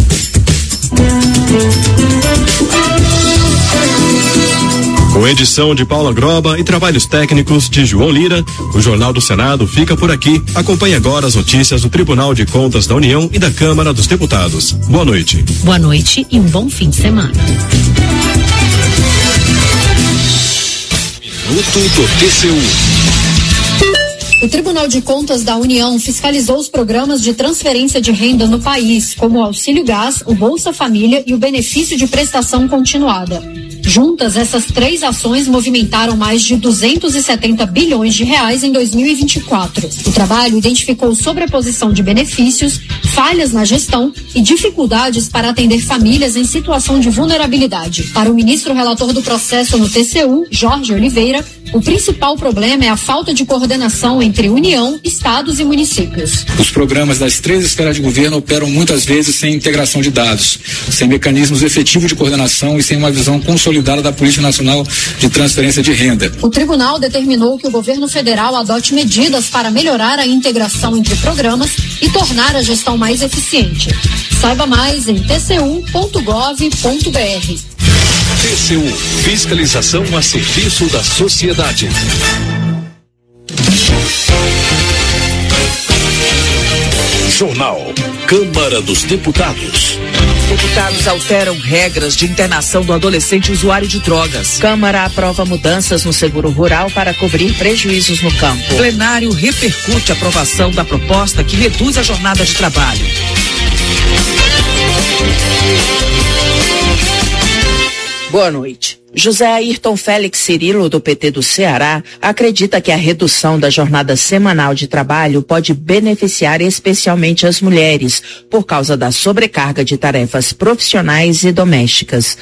Com edição de Paula Groba e trabalhos técnicos de João Lira, o Jornal do Senado fica por aqui. Acompanhe agora as notícias do Tribunal de Contas da União e da Câmara dos Deputados. Boa noite. Boa noite e um bom fim de semana. Minuto do T C U. O Tribunal de Contas da União fiscalizou os programas de transferência de renda no país, como o Auxílio Gás, o Bolsa Família e o Benefício de Prestação Continuada. Juntas, essas três ações movimentaram mais de duzentos e setenta bilhões de reais em dois mil e vinte e quatro. O trabalho identificou sobreposição de benefícios, falhas na gestão e dificuldades para atender famílias em situação de vulnerabilidade. Para o ministro relator do processo no T C U, Jorge Oliveira, o principal problema é a falta de coordenação entre União, estados e municípios. Os programas das três esferas de governo operam muitas vezes sem integração de dados, sem mecanismos efetivos de coordenação e sem uma visão consolidada da Política Nacional de Transferência de Renda. O tribunal determinou que o governo federal adote medidas para melhorar a integração entre programas e tornar a gestão mais eficiente. Saiba mais em t c u ponto gov ponto b r. T C U, fiscalização a serviço da sociedade. Jornal Câmara dos Deputados. Deputados alteram regras de internação do adolescente usuário de drogas. Câmara aprova mudanças no seguro rural para cobrir prejuízos no campo. Plenário repercute a aprovação da proposta que reduz a jornada de trabalho. Boa noite. José Ayrton Félix Cirilo, do P T do Ceará, acredita que a redução da jornada semanal de trabalho pode beneficiar especialmente as mulheres, por causa da sobrecarga de tarefas profissionais e domésticas.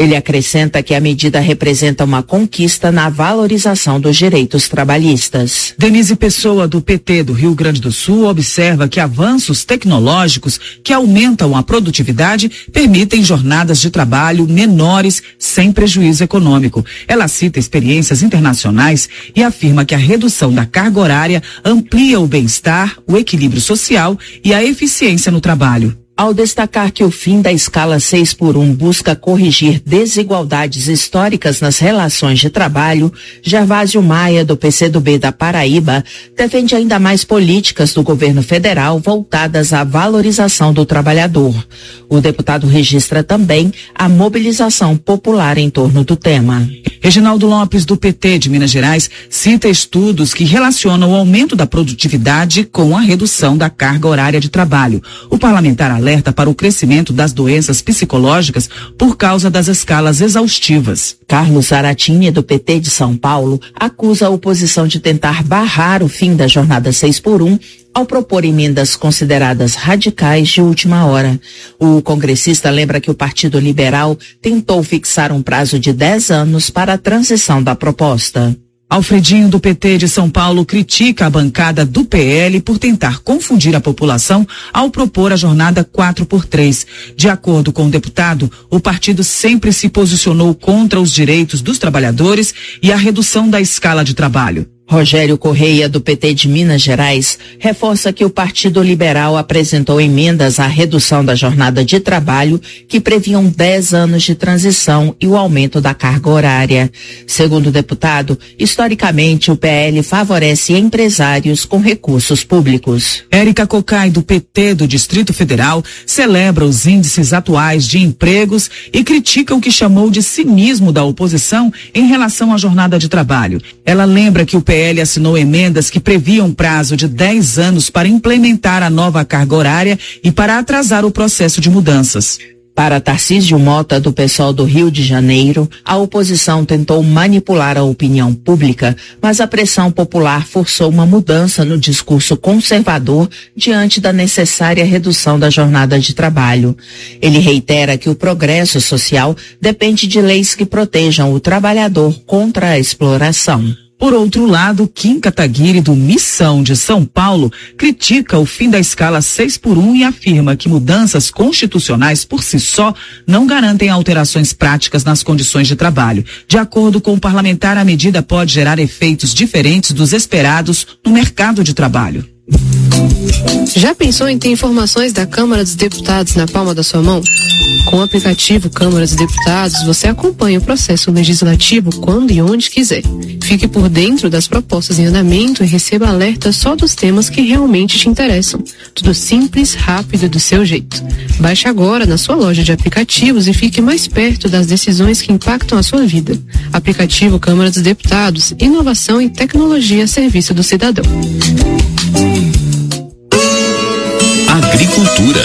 Ele acrescenta que a medida representa uma conquista na valorização dos direitos trabalhistas. Denise Pessoa, do P T do Rio Grande do Sul, observa que avanços tecnológicos que aumentam a produtividade permitem jornadas de trabalho menores sem prejuízo econômico. Ela cita experiências internacionais e afirma que a redução da carga horária amplia o bem-estar, o equilíbrio social e a eficiência no trabalho. Ao destacar que o fim da escala seis por um busca corrigir desigualdades históricas nas relações de trabalho, Gervásio Maia, do P C do B da Paraíba, defende ainda mais políticas do governo federal voltadas à valorização do trabalhador. O deputado registra também a mobilização popular em torno do tema. Reginaldo Lopes, do P T de Minas Gerais, cita estudos que relacionam o aumento da produtividade com a redução da carga horária de trabalho. O parlamentar alerta para o crescimento das doenças psicológicas por causa das escalas exaustivas. Carlos Zaratini, do P T de São Paulo, acusa a oposição de tentar barrar o fim da jornada seis por um ao propor emendas consideradas radicais de última hora. O congressista lembra que o Partido Liberal tentou fixar um prazo de dez anos para a transição da proposta. Alfredinho, do P T de São Paulo, critica a bancada do P L por tentar confundir a população ao propor a jornada quatro por três. De acordo com o deputado, o partido sempre se posicionou contra os direitos dos trabalhadores e a redução da escala de trabalho. Rogério Correia, do P T de Minas Gerais, reforça que o Partido Liberal apresentou emendas à redução da jornada de trabalho que previam dez anos de transição e o aumento da carga horária. Segundo o deputado, historicamente o P L favorece empresários com recursos públicos. Érica Cocai, do P T do Distrito Federal, celebra os índices atuais de empregos e critica o que chamou de cinismo da oposição em relação à jornada de trabalho. Ela lembra que o P L assinou emendas que previam prazo de dez anos para implementar a nova carga horária e para atrasar o processo de mudanças. Para Tarcísio Mota, do PSOL do Rio de Janeiro, a oposição tentou manipular a opinião pública, mas a pressão popular forçou uma mudança no discurso conservador diante da necessária redução da jornada de trabalho. Ele reitera que o progresso social depende de leis que protejam o trabalhador contra a exploração. Por outro lado, Kim Kataguiri, do Missão de São Paulo, critica o fim da escala seis por um e afirma que mudanças constitucionais por si só não garantem alterações práticas nas condições de trabalho. De acordo com o parlamentar, a medida pode gerar efeitos diferentes dos esperados no mercado de trabalho. Já pensou em ter informações da Câmara dos Deputados na palma da sua mão? Com o aplicativo Câmara dos Deputados, você acompanha o processo legislativo quando e onde quiser. Fique por dentro das propostas em andamento e receba alertas só dos temas que realmente te interessam. Tudo simples, rápido e do seu jeito. Baixe agora na sua loja de aplicativos e fique mais perto das decisões que impactam a sua vida. Aplicativo Câmara dos Deputados, inovação e tecnologia a serviço do cidadão. Agricultura.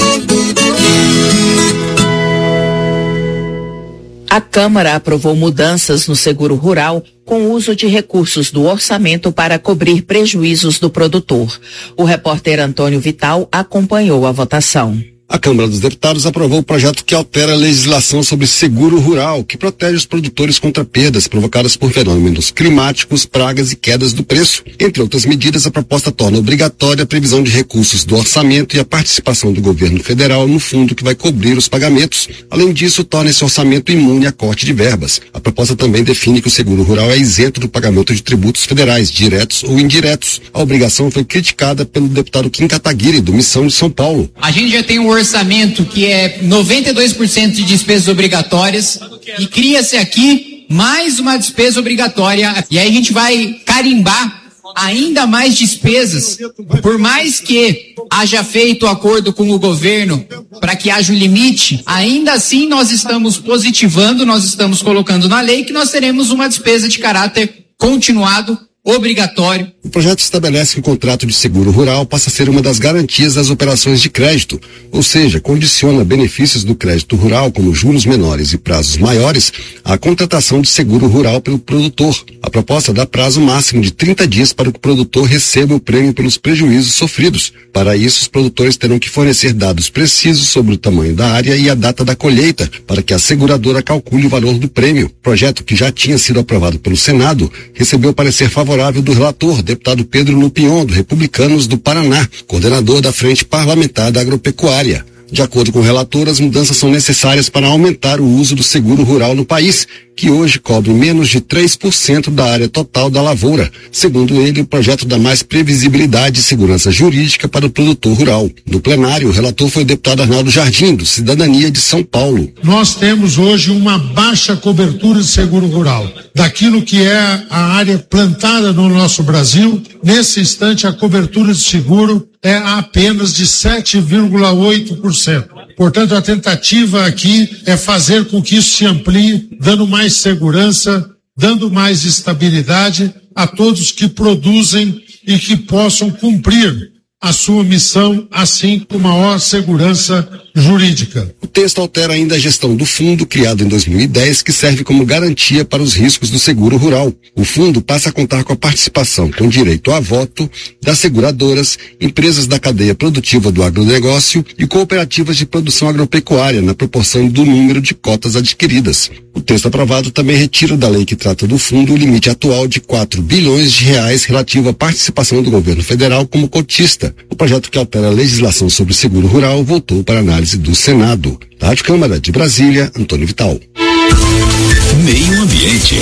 A Câmara aprovou mudanças no seguro rural com o uso de recursos do orçamento para cobrir prejuízos do produtor. O repórter Antônio Vital acompanhou a votação. A Câmara dos Deputados aprovou o projeto que altera a legislação sobre seguro rural, que protege os produtores contra perdas provocadas por fenômenos climáticos, pragas e quedas do preço. Entre outras medidas, a proposta torna obrigatória a previsão de recursos do orçamento e a participação do governo federal no fundo que vai cobrir os pagamentos. Além disso, torna esse orçamento imune a corte de verbas. A proposta também define que o seguro rural é isento do pagamento de tributos federais, diretos ou indiretos. A obrigação foi criticada pelo deputado Kim Kataguiri, do Missão de São Paulo. A gente já tem um orçamento que é noventa e dois por cento de despesas obrigatórias e cria-se aqui mais uma despesa obrigatória e aí a gente vai carimbar ainda mais despesas, por mais que haja feito acordo com o governo para que haja um limite, ainda assim nós estamos positivando, nós estamos colocando na lei que nós teremos uma despesa de caráter continuado, obrigatório, O projeto estabelece que o contrato de seguro rural passa a ser uma das garantias das operações de crédito, ou seja, condiciona benefícios do crédito rural, como juros menores e prazos maiores, à contratação de seguro rural pelo produtor. A proposta dá prazo máximo de trinta dias para que o produtor receba o prêmio pelos prejuízos sofridos. Para isso, os produtores terão que fornecer dados precisos sobre o tamanho da área e a data da colheita, para que a seguradora calcule o valor do prêmio. O projeto, que já tinha sido aprovado pelo Senado, recebeu parecer favorável do relator, deputado Pedro Lupion, do Republicanos do Paraná, coordenador da Frente Parlamentar da Agropecuária. De acordo com o relator, as mudanças são necessárias para aumentar o uso do seguro rural no país, que hoje cobre menos de três por cento da área total da lavoura. Segundo ele, o projeto dá mais previsibilidade e segurança jurídica para o produtor rural. No plenário, o relator foi o deputado Arnaldo Jardim, do Cidadania de São Paulo. Nós temos hoje uma baixa cobertura de seguro rural. Daquilo que é a área plantada no nosso Brasil, nesse instante a cobertura de seguro é apenas de sete vírgula oito por cento. Portanto, a tentativa aqui é fazer com que isso se amplie, dando mais segurança, dando mais estabilidade a todos que produzem e que possam cumprir a sua missão, assim com maior segurança jurídica. O texto altera ainda a gestão do fundo, criado em dois mil e dez, que serve como garantia para os riscos do seguro rural. O fundo passa a contar com a participação, com direito a voto, das seguradoras, empresas da cadeia produtiva do agronegócio e cooperativas de produção agropecuária, na proporção do número de cotas adquiridas. O texto aprovado também retira da lei que trata do fundo o limite atual de quatro bilhões de reais relativo à participação do governo federal como cotista. O projeto, que altera a legislação sobre seguro rural, voltou para análise do Senado. Da Rádio Câmara de Brasília, Antônio Vital. Meio Ambiente.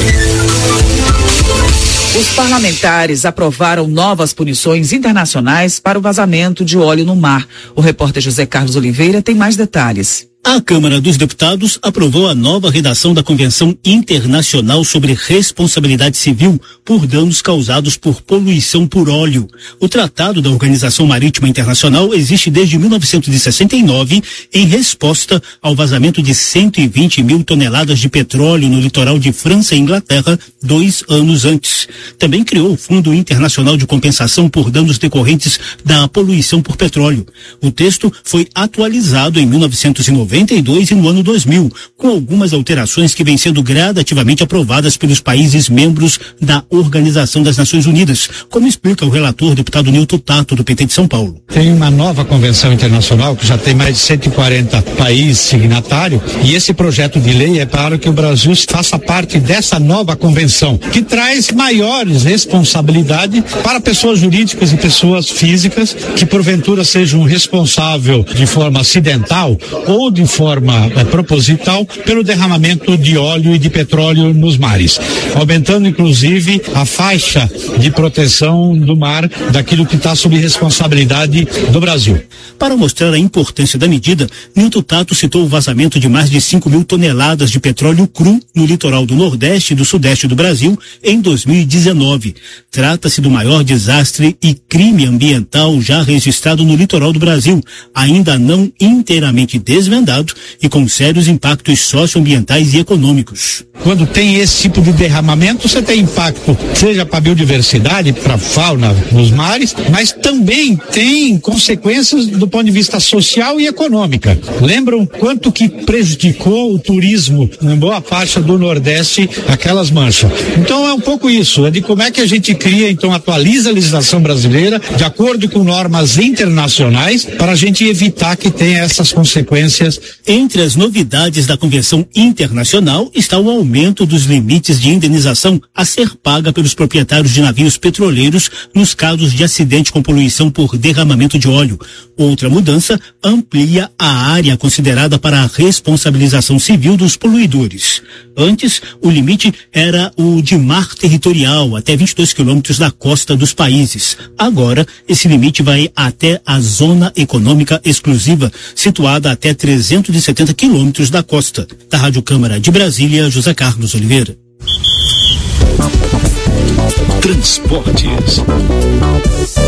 Os parlamentares aprovaram novas punições internacionais para o vazamento de óleo no mar. O repórter José Carlos Oliveira tem mais detalhes. A Câmara dos Deputados aprovou a nova redação da Convenção Internacional sobre Responsabilidade Civil por danos causados por poluição por óleo. O Tratado da Organização Marítima Internacional existe desde mil novecentos e sessenta e nove em resposta ao vazamento de cento e vinte mil toneladas de petróleo no litoral de França e Inglaterra dois anos antes. Também criou o Fundo Internacional de Compensação por Danos Decorrentes da Poluição por Petróleo. O texto foi atualizado em mil novecentos e noventa e dois e no ano dois mil, com algumas alterações que vêm sendo gradativamente aprovadas pelos países membros da Organização das Nações Unidas, como explica o relator, deputado Nilton Tato, do P T de São Paulo. Tem uma nova convenção internacional que já tem mais de cento e quarenta países signatários, e esse projeto de lei é para que o Brasil faça parte dessa nova convenção, que traz maiores responsabilidades para pessoas jurídicas e pessoas físicas que porventura sejam responsáveis de forma acidental ou de forma é, proposital pelo derramamento de óleo e de petróleo nos mares, aumentando inclusive a faixa de proteção do mar daquilo que está sob responsabilidade do Brasil. Para mostrar a importância da medida, Nilton Tato citou o vazamento de mais de cinco mil toneladas de petróleo cru no litoral do Nordeste e do Sudeste do Brasil em dois mil e dezenove. Trata-se do maior desastre e crime ambiental já registrado no litoral do Brasil, ainda não inteiramente desvendado e com sérios impactos socioambientais e econômicos. Quando tem esse tipo de derramamento, você tem impacto, seja para a biodiversidade, para a fauna nos mares, mas também tem consequências do ponto de vista social e econômica. Lembram quanto que prejudicou o turismo em boa parte do Nordeste, aquelas manchas? Então é um pouco isso, é de como é que a gente cria, então atualiza a legislação brasileira de acordo com normas internacionais para a gente evitar que tenha essas consequências. Entre as novidades da Convenção Internacional está o aumento dos limites de indenização a ser paga pelos proprietários de navios petroleiros nos casos de acidente com poluição por derramamento de óleo. Outra mudança amplia a área considerada para a responsabilização civil dos poluidores. Antes, o limite era o de mar territorial, até vinte e dois quilômetros da costa dos países. Agora, esse limite vai até a zona econômica exclusiva, situada até trezentos e setenta quilômetros da costa. Da Rádio Câmara de Brasília, José Carlos Oliveira. Transportes.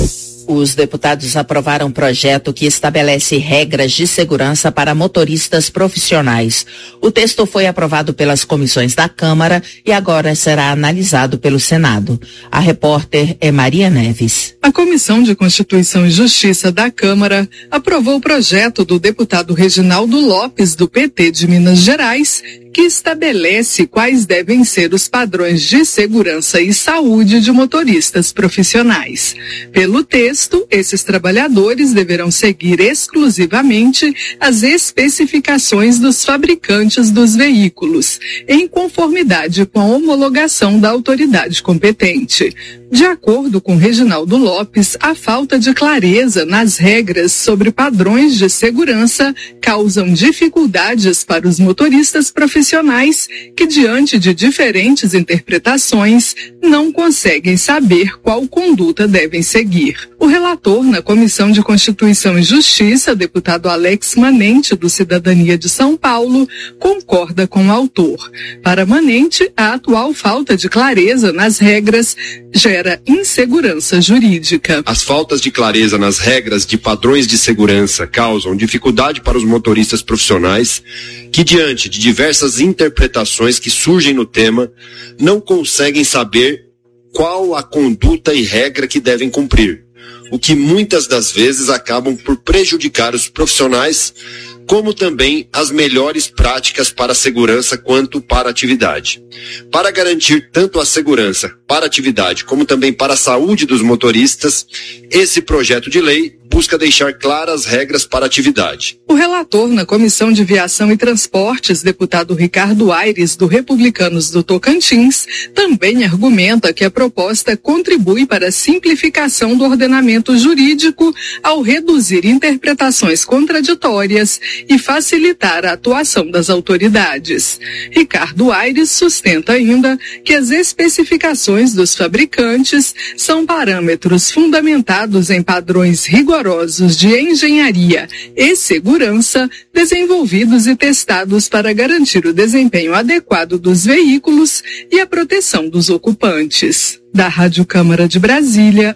Os deputados aprovaram um projeto que estabelece regras de segurança para motoristas profissionais. O texto foi aprovado pelas comissões da Câmara e agora será analisado pelo Senado. A repórter é Maria Neves. A Comissão de Constituição e Justiça da Câmara aprovou o projeto do deputado Reginaldo Lopes, do P T de Minas Gerais, que estabelece quais devem ser os padrões de segurança e saúde de motoristas profissionais. Pelo texto, esses trabalhadores deverão seguir exclusivamente as especificações dos fabricantes dos veículos, em conformidade com a homologação da autoridade competente. De acordo com Reginaldo Lopes, a falta de clareza nas regras sobre padrões de segurança causam dificuldades para os motoristas profissionais que, diante de diferentes interpretações, não conseguem saber qual conduta devem seguir. O relator na Comissão de Constituição e Justiça, deputado Alex Manente, do Cidadania de São Paulo, concorda com o autor. Para Manente, a atual falta de clareza nas regras gera insegurança jurídica. As faltas de clareza nas regras de padrões de segurança causam dificuldade para os motoristas profissionais que, diante de diversas interpretações que surgem no tema, não conseguem saber qual a conduta e regra que devem cumprir, o que muitas das vezes acabam por prejudicar os profissionais, como também as melhores práticas para a segurança quanto para a atividade. Para garantir tanto a segurança para a atividade como também para a saúde dos motoristas, esse projeto de lei busca deixar claras regras para a atividade. O relator na Comissão de Viação e Transportes, deputado Ricardo Aires, do Republicanos do Tocantins, também argumenta que a proposta contribui para a simplificação do ordenamento jurídico ao reduzir interpretações contraditórias e facilitar a atuação das autoridades. Ricardo Aires sustenta ainda que as especificações dos fabricantes são parâmetros fundamentados em padrões rigorosos de engenharia e segurança, desenvolvidos e testados para garantir o desempenho adequado dos veículos e a proteção dos ocupantes. Da Rádio Câmara de Brasília.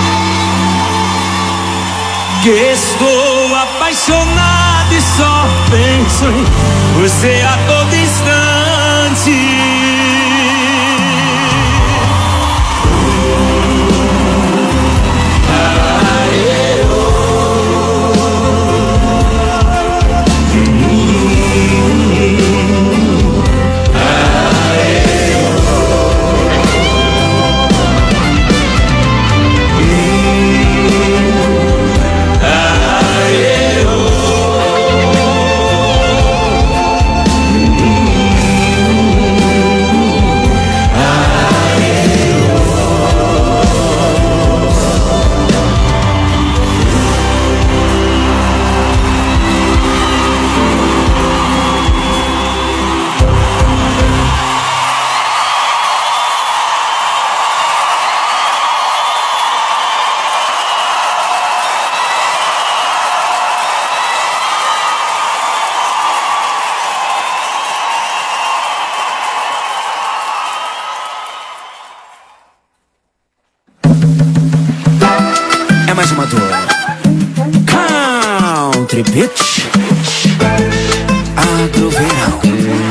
Que estou apaixonado e só penso em você a todo instante. Mais uma dor. Country Beach Agroverão.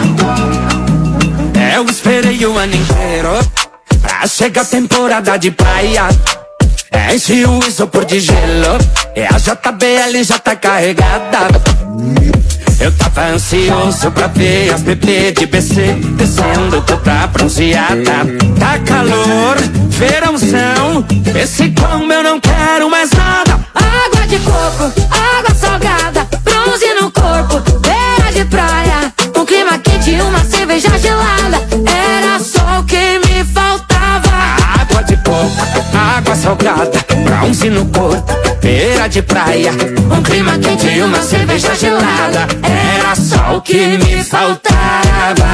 Eu esperei o ano inteiro pra chegar a temporada de praia. Enche o isopor de gelo e a J B L já tá carregada. Eu tava ansioso pra ver as bebês de B C descendo toda bronzeada. Tá calor, verãozão, esse como eu não quero mais nada. Água de coco, água salgada, bronze no corpo, beira de praia, um clima quente e uma cerveja gelada. Era só o que me faltava. Água de coco, água salgada, bronze no corpo, beira de praia, um clima quente e uma cerveja gelada. Era só o que me faltava.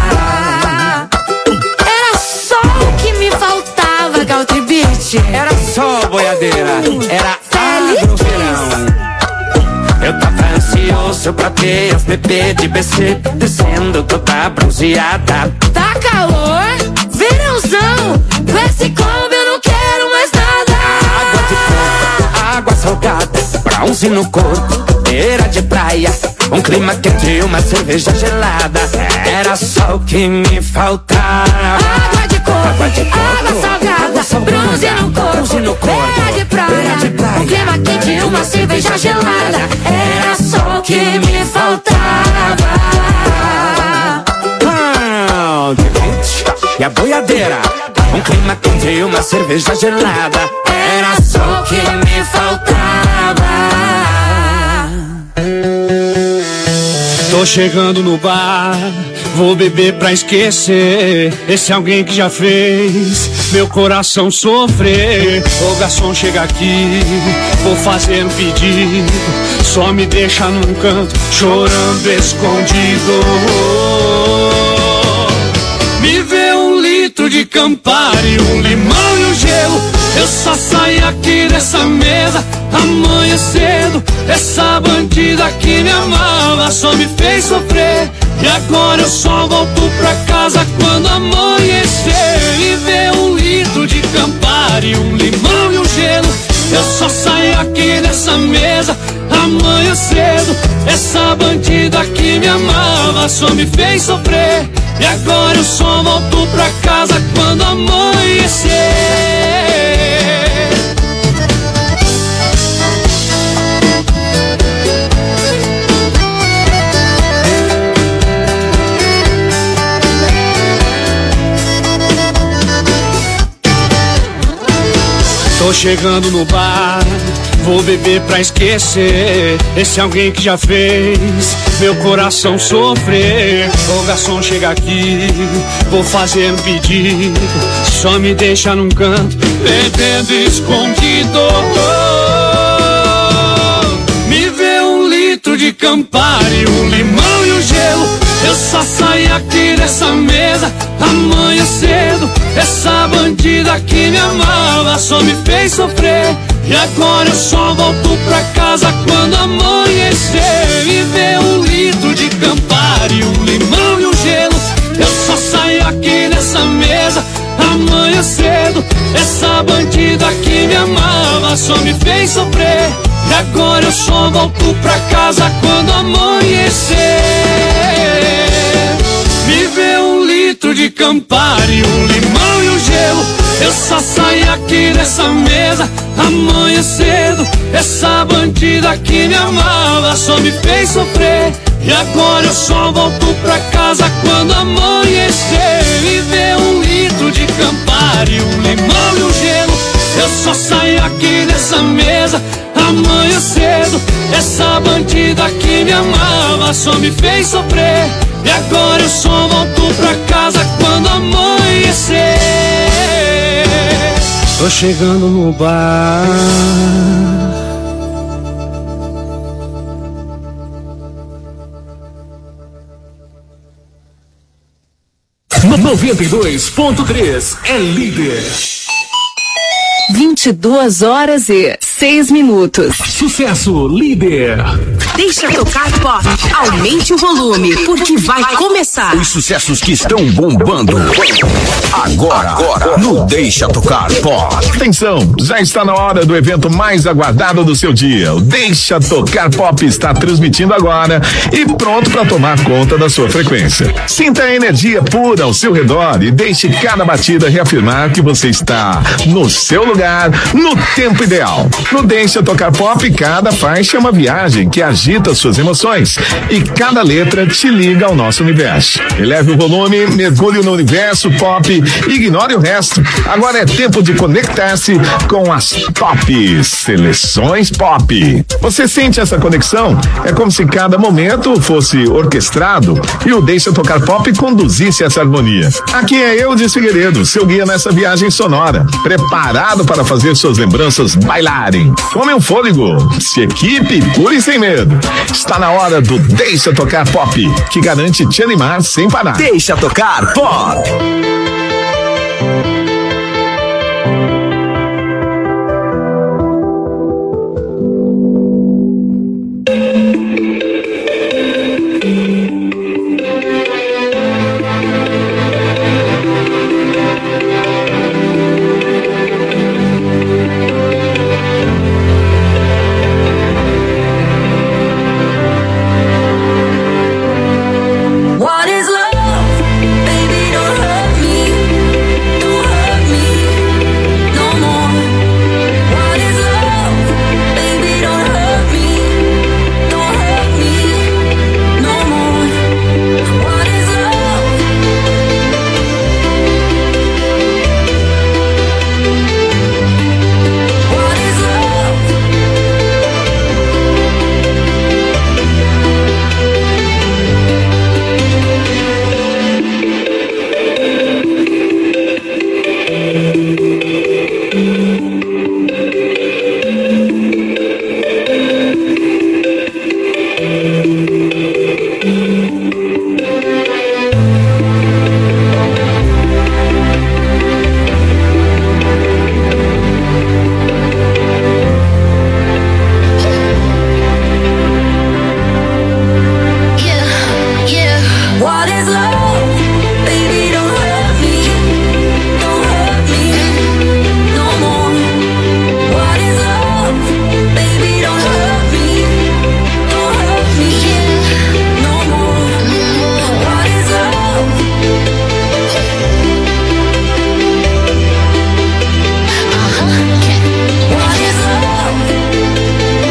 Era só o que me faltava, Country Beach. Era só boiadeira, era agroverão. Eu tava ansioso pra ver as bebês de B C descendo toda bronzeada. Tá calor, verãozão, com esse combo eu não quero mais nada. Água de coco, água salgada, bronze no corpo, beira de praia, um clima quente e uma cerveja gelada. Era só o que me faltava. Água de coco, água, de coco, água salgada, água salgada, bronze no corpo, bronze no corpo, beira de praia, beira de praia, um clima quente e uma cerveja gelada. Era só o que me faltava. Ah, e a boiadeira, um clima quente e uma cerveja gelada. Era só o que me faltava. Tô chegando no bar, vou beber pra esquecer esse alguém que já fez meu coração sofrer. Ô garçom, chega aqui, vou fazer um pedido, só me deixa num canto, chorando escondido. Me vê um litro de Campari, um limão e um gelo. Eu só saí aqui dessa mesa amanhã cedo. Essa bandida que me amava só me fez sofrer, e agora eu só volto pra casa quando amanhecer. Me vê um litro de Campari, um limão e um gelo. Eu só saí aqui dessa mesa amanhã cedo. Essa bandida que me amava só me fez sofrer, e agora eu só volto pra casa quando amanhecer. Tô chegando no bar, vou beber pra esquecer esse alguém que já fez meu coração sofrer. Ô garçom, chega aqui, vou fazer um pedido, só me deixa num canto, bebendo escondido. Me vê um litro de Campari, um limão e um gelo. Eu só saí aqui dessa mesa amanhã cedo. Essa bandida que me amava só me fez sofrer, e agora eu só volto pra casa quando amanhecer. Me vê um litro de Campari, um limão e um gelo. Eu só saí aqui dessa mesa amanhã cedo. Essa bandida que me amava só me fez sofrer, e agora eu só volto pra casa quando amanhecer. Me vê um litro de Campari, um limão e um gelo. Eu só saí aqui dessa mesa amanhã cedo. Essa bandida que me amava só me fez sofrer, e agora eu só volto pra casa quando amanhecer. Me vê um litro de Campari, um limão e um gelo. Eu só saí aqui dessa mesa amanhã cedo. Essa bandida que me amava só me fez sofrer, e agora eu só volto pra casa quando amanhecer. Tô chegando no bar. noventa e dois ponto três é líder. vinte e duas horas e seis minutos. Sucesso líder. Deixa tocar pop. Aumente o volume, porque vai começar. Os sucessos que estão bombando. Agora, agora, no Deixa Tocar Pop. Atenção, já está na hora do evento mais aguardado do seu dia. O Deixa Tocar Pop está transmitindo agora e pronto para tomar conta da sua frequência. Sinta a energia pura ao seu redor e deixe cada batida reafirmar que você está no seu lugar, no tempo ideal. No Deixa Tocar Pop, cada faixa é uma viagem que agita suas emoções e cada letra te liga ao nosso universo. Eleve o volume, mergulhe no universo pop e ignore o resto. Agora é tempo de conectar-se com as top seleções pop. Você sente essa conexão? É como se cada momento fosse orquestrado e o Deixa Tocar Pop conduzisse essa harmonia. Aqui é Eudes Figueiredo, seu guia nessa viagem sonora, preparado para fazer suas lembranças bailarem. Tome um fôlego, se equipe, pule sem medo. Está na hora do Deixa Tocar Pop, que garante te animar sem parar. Deixa Tocar Pop.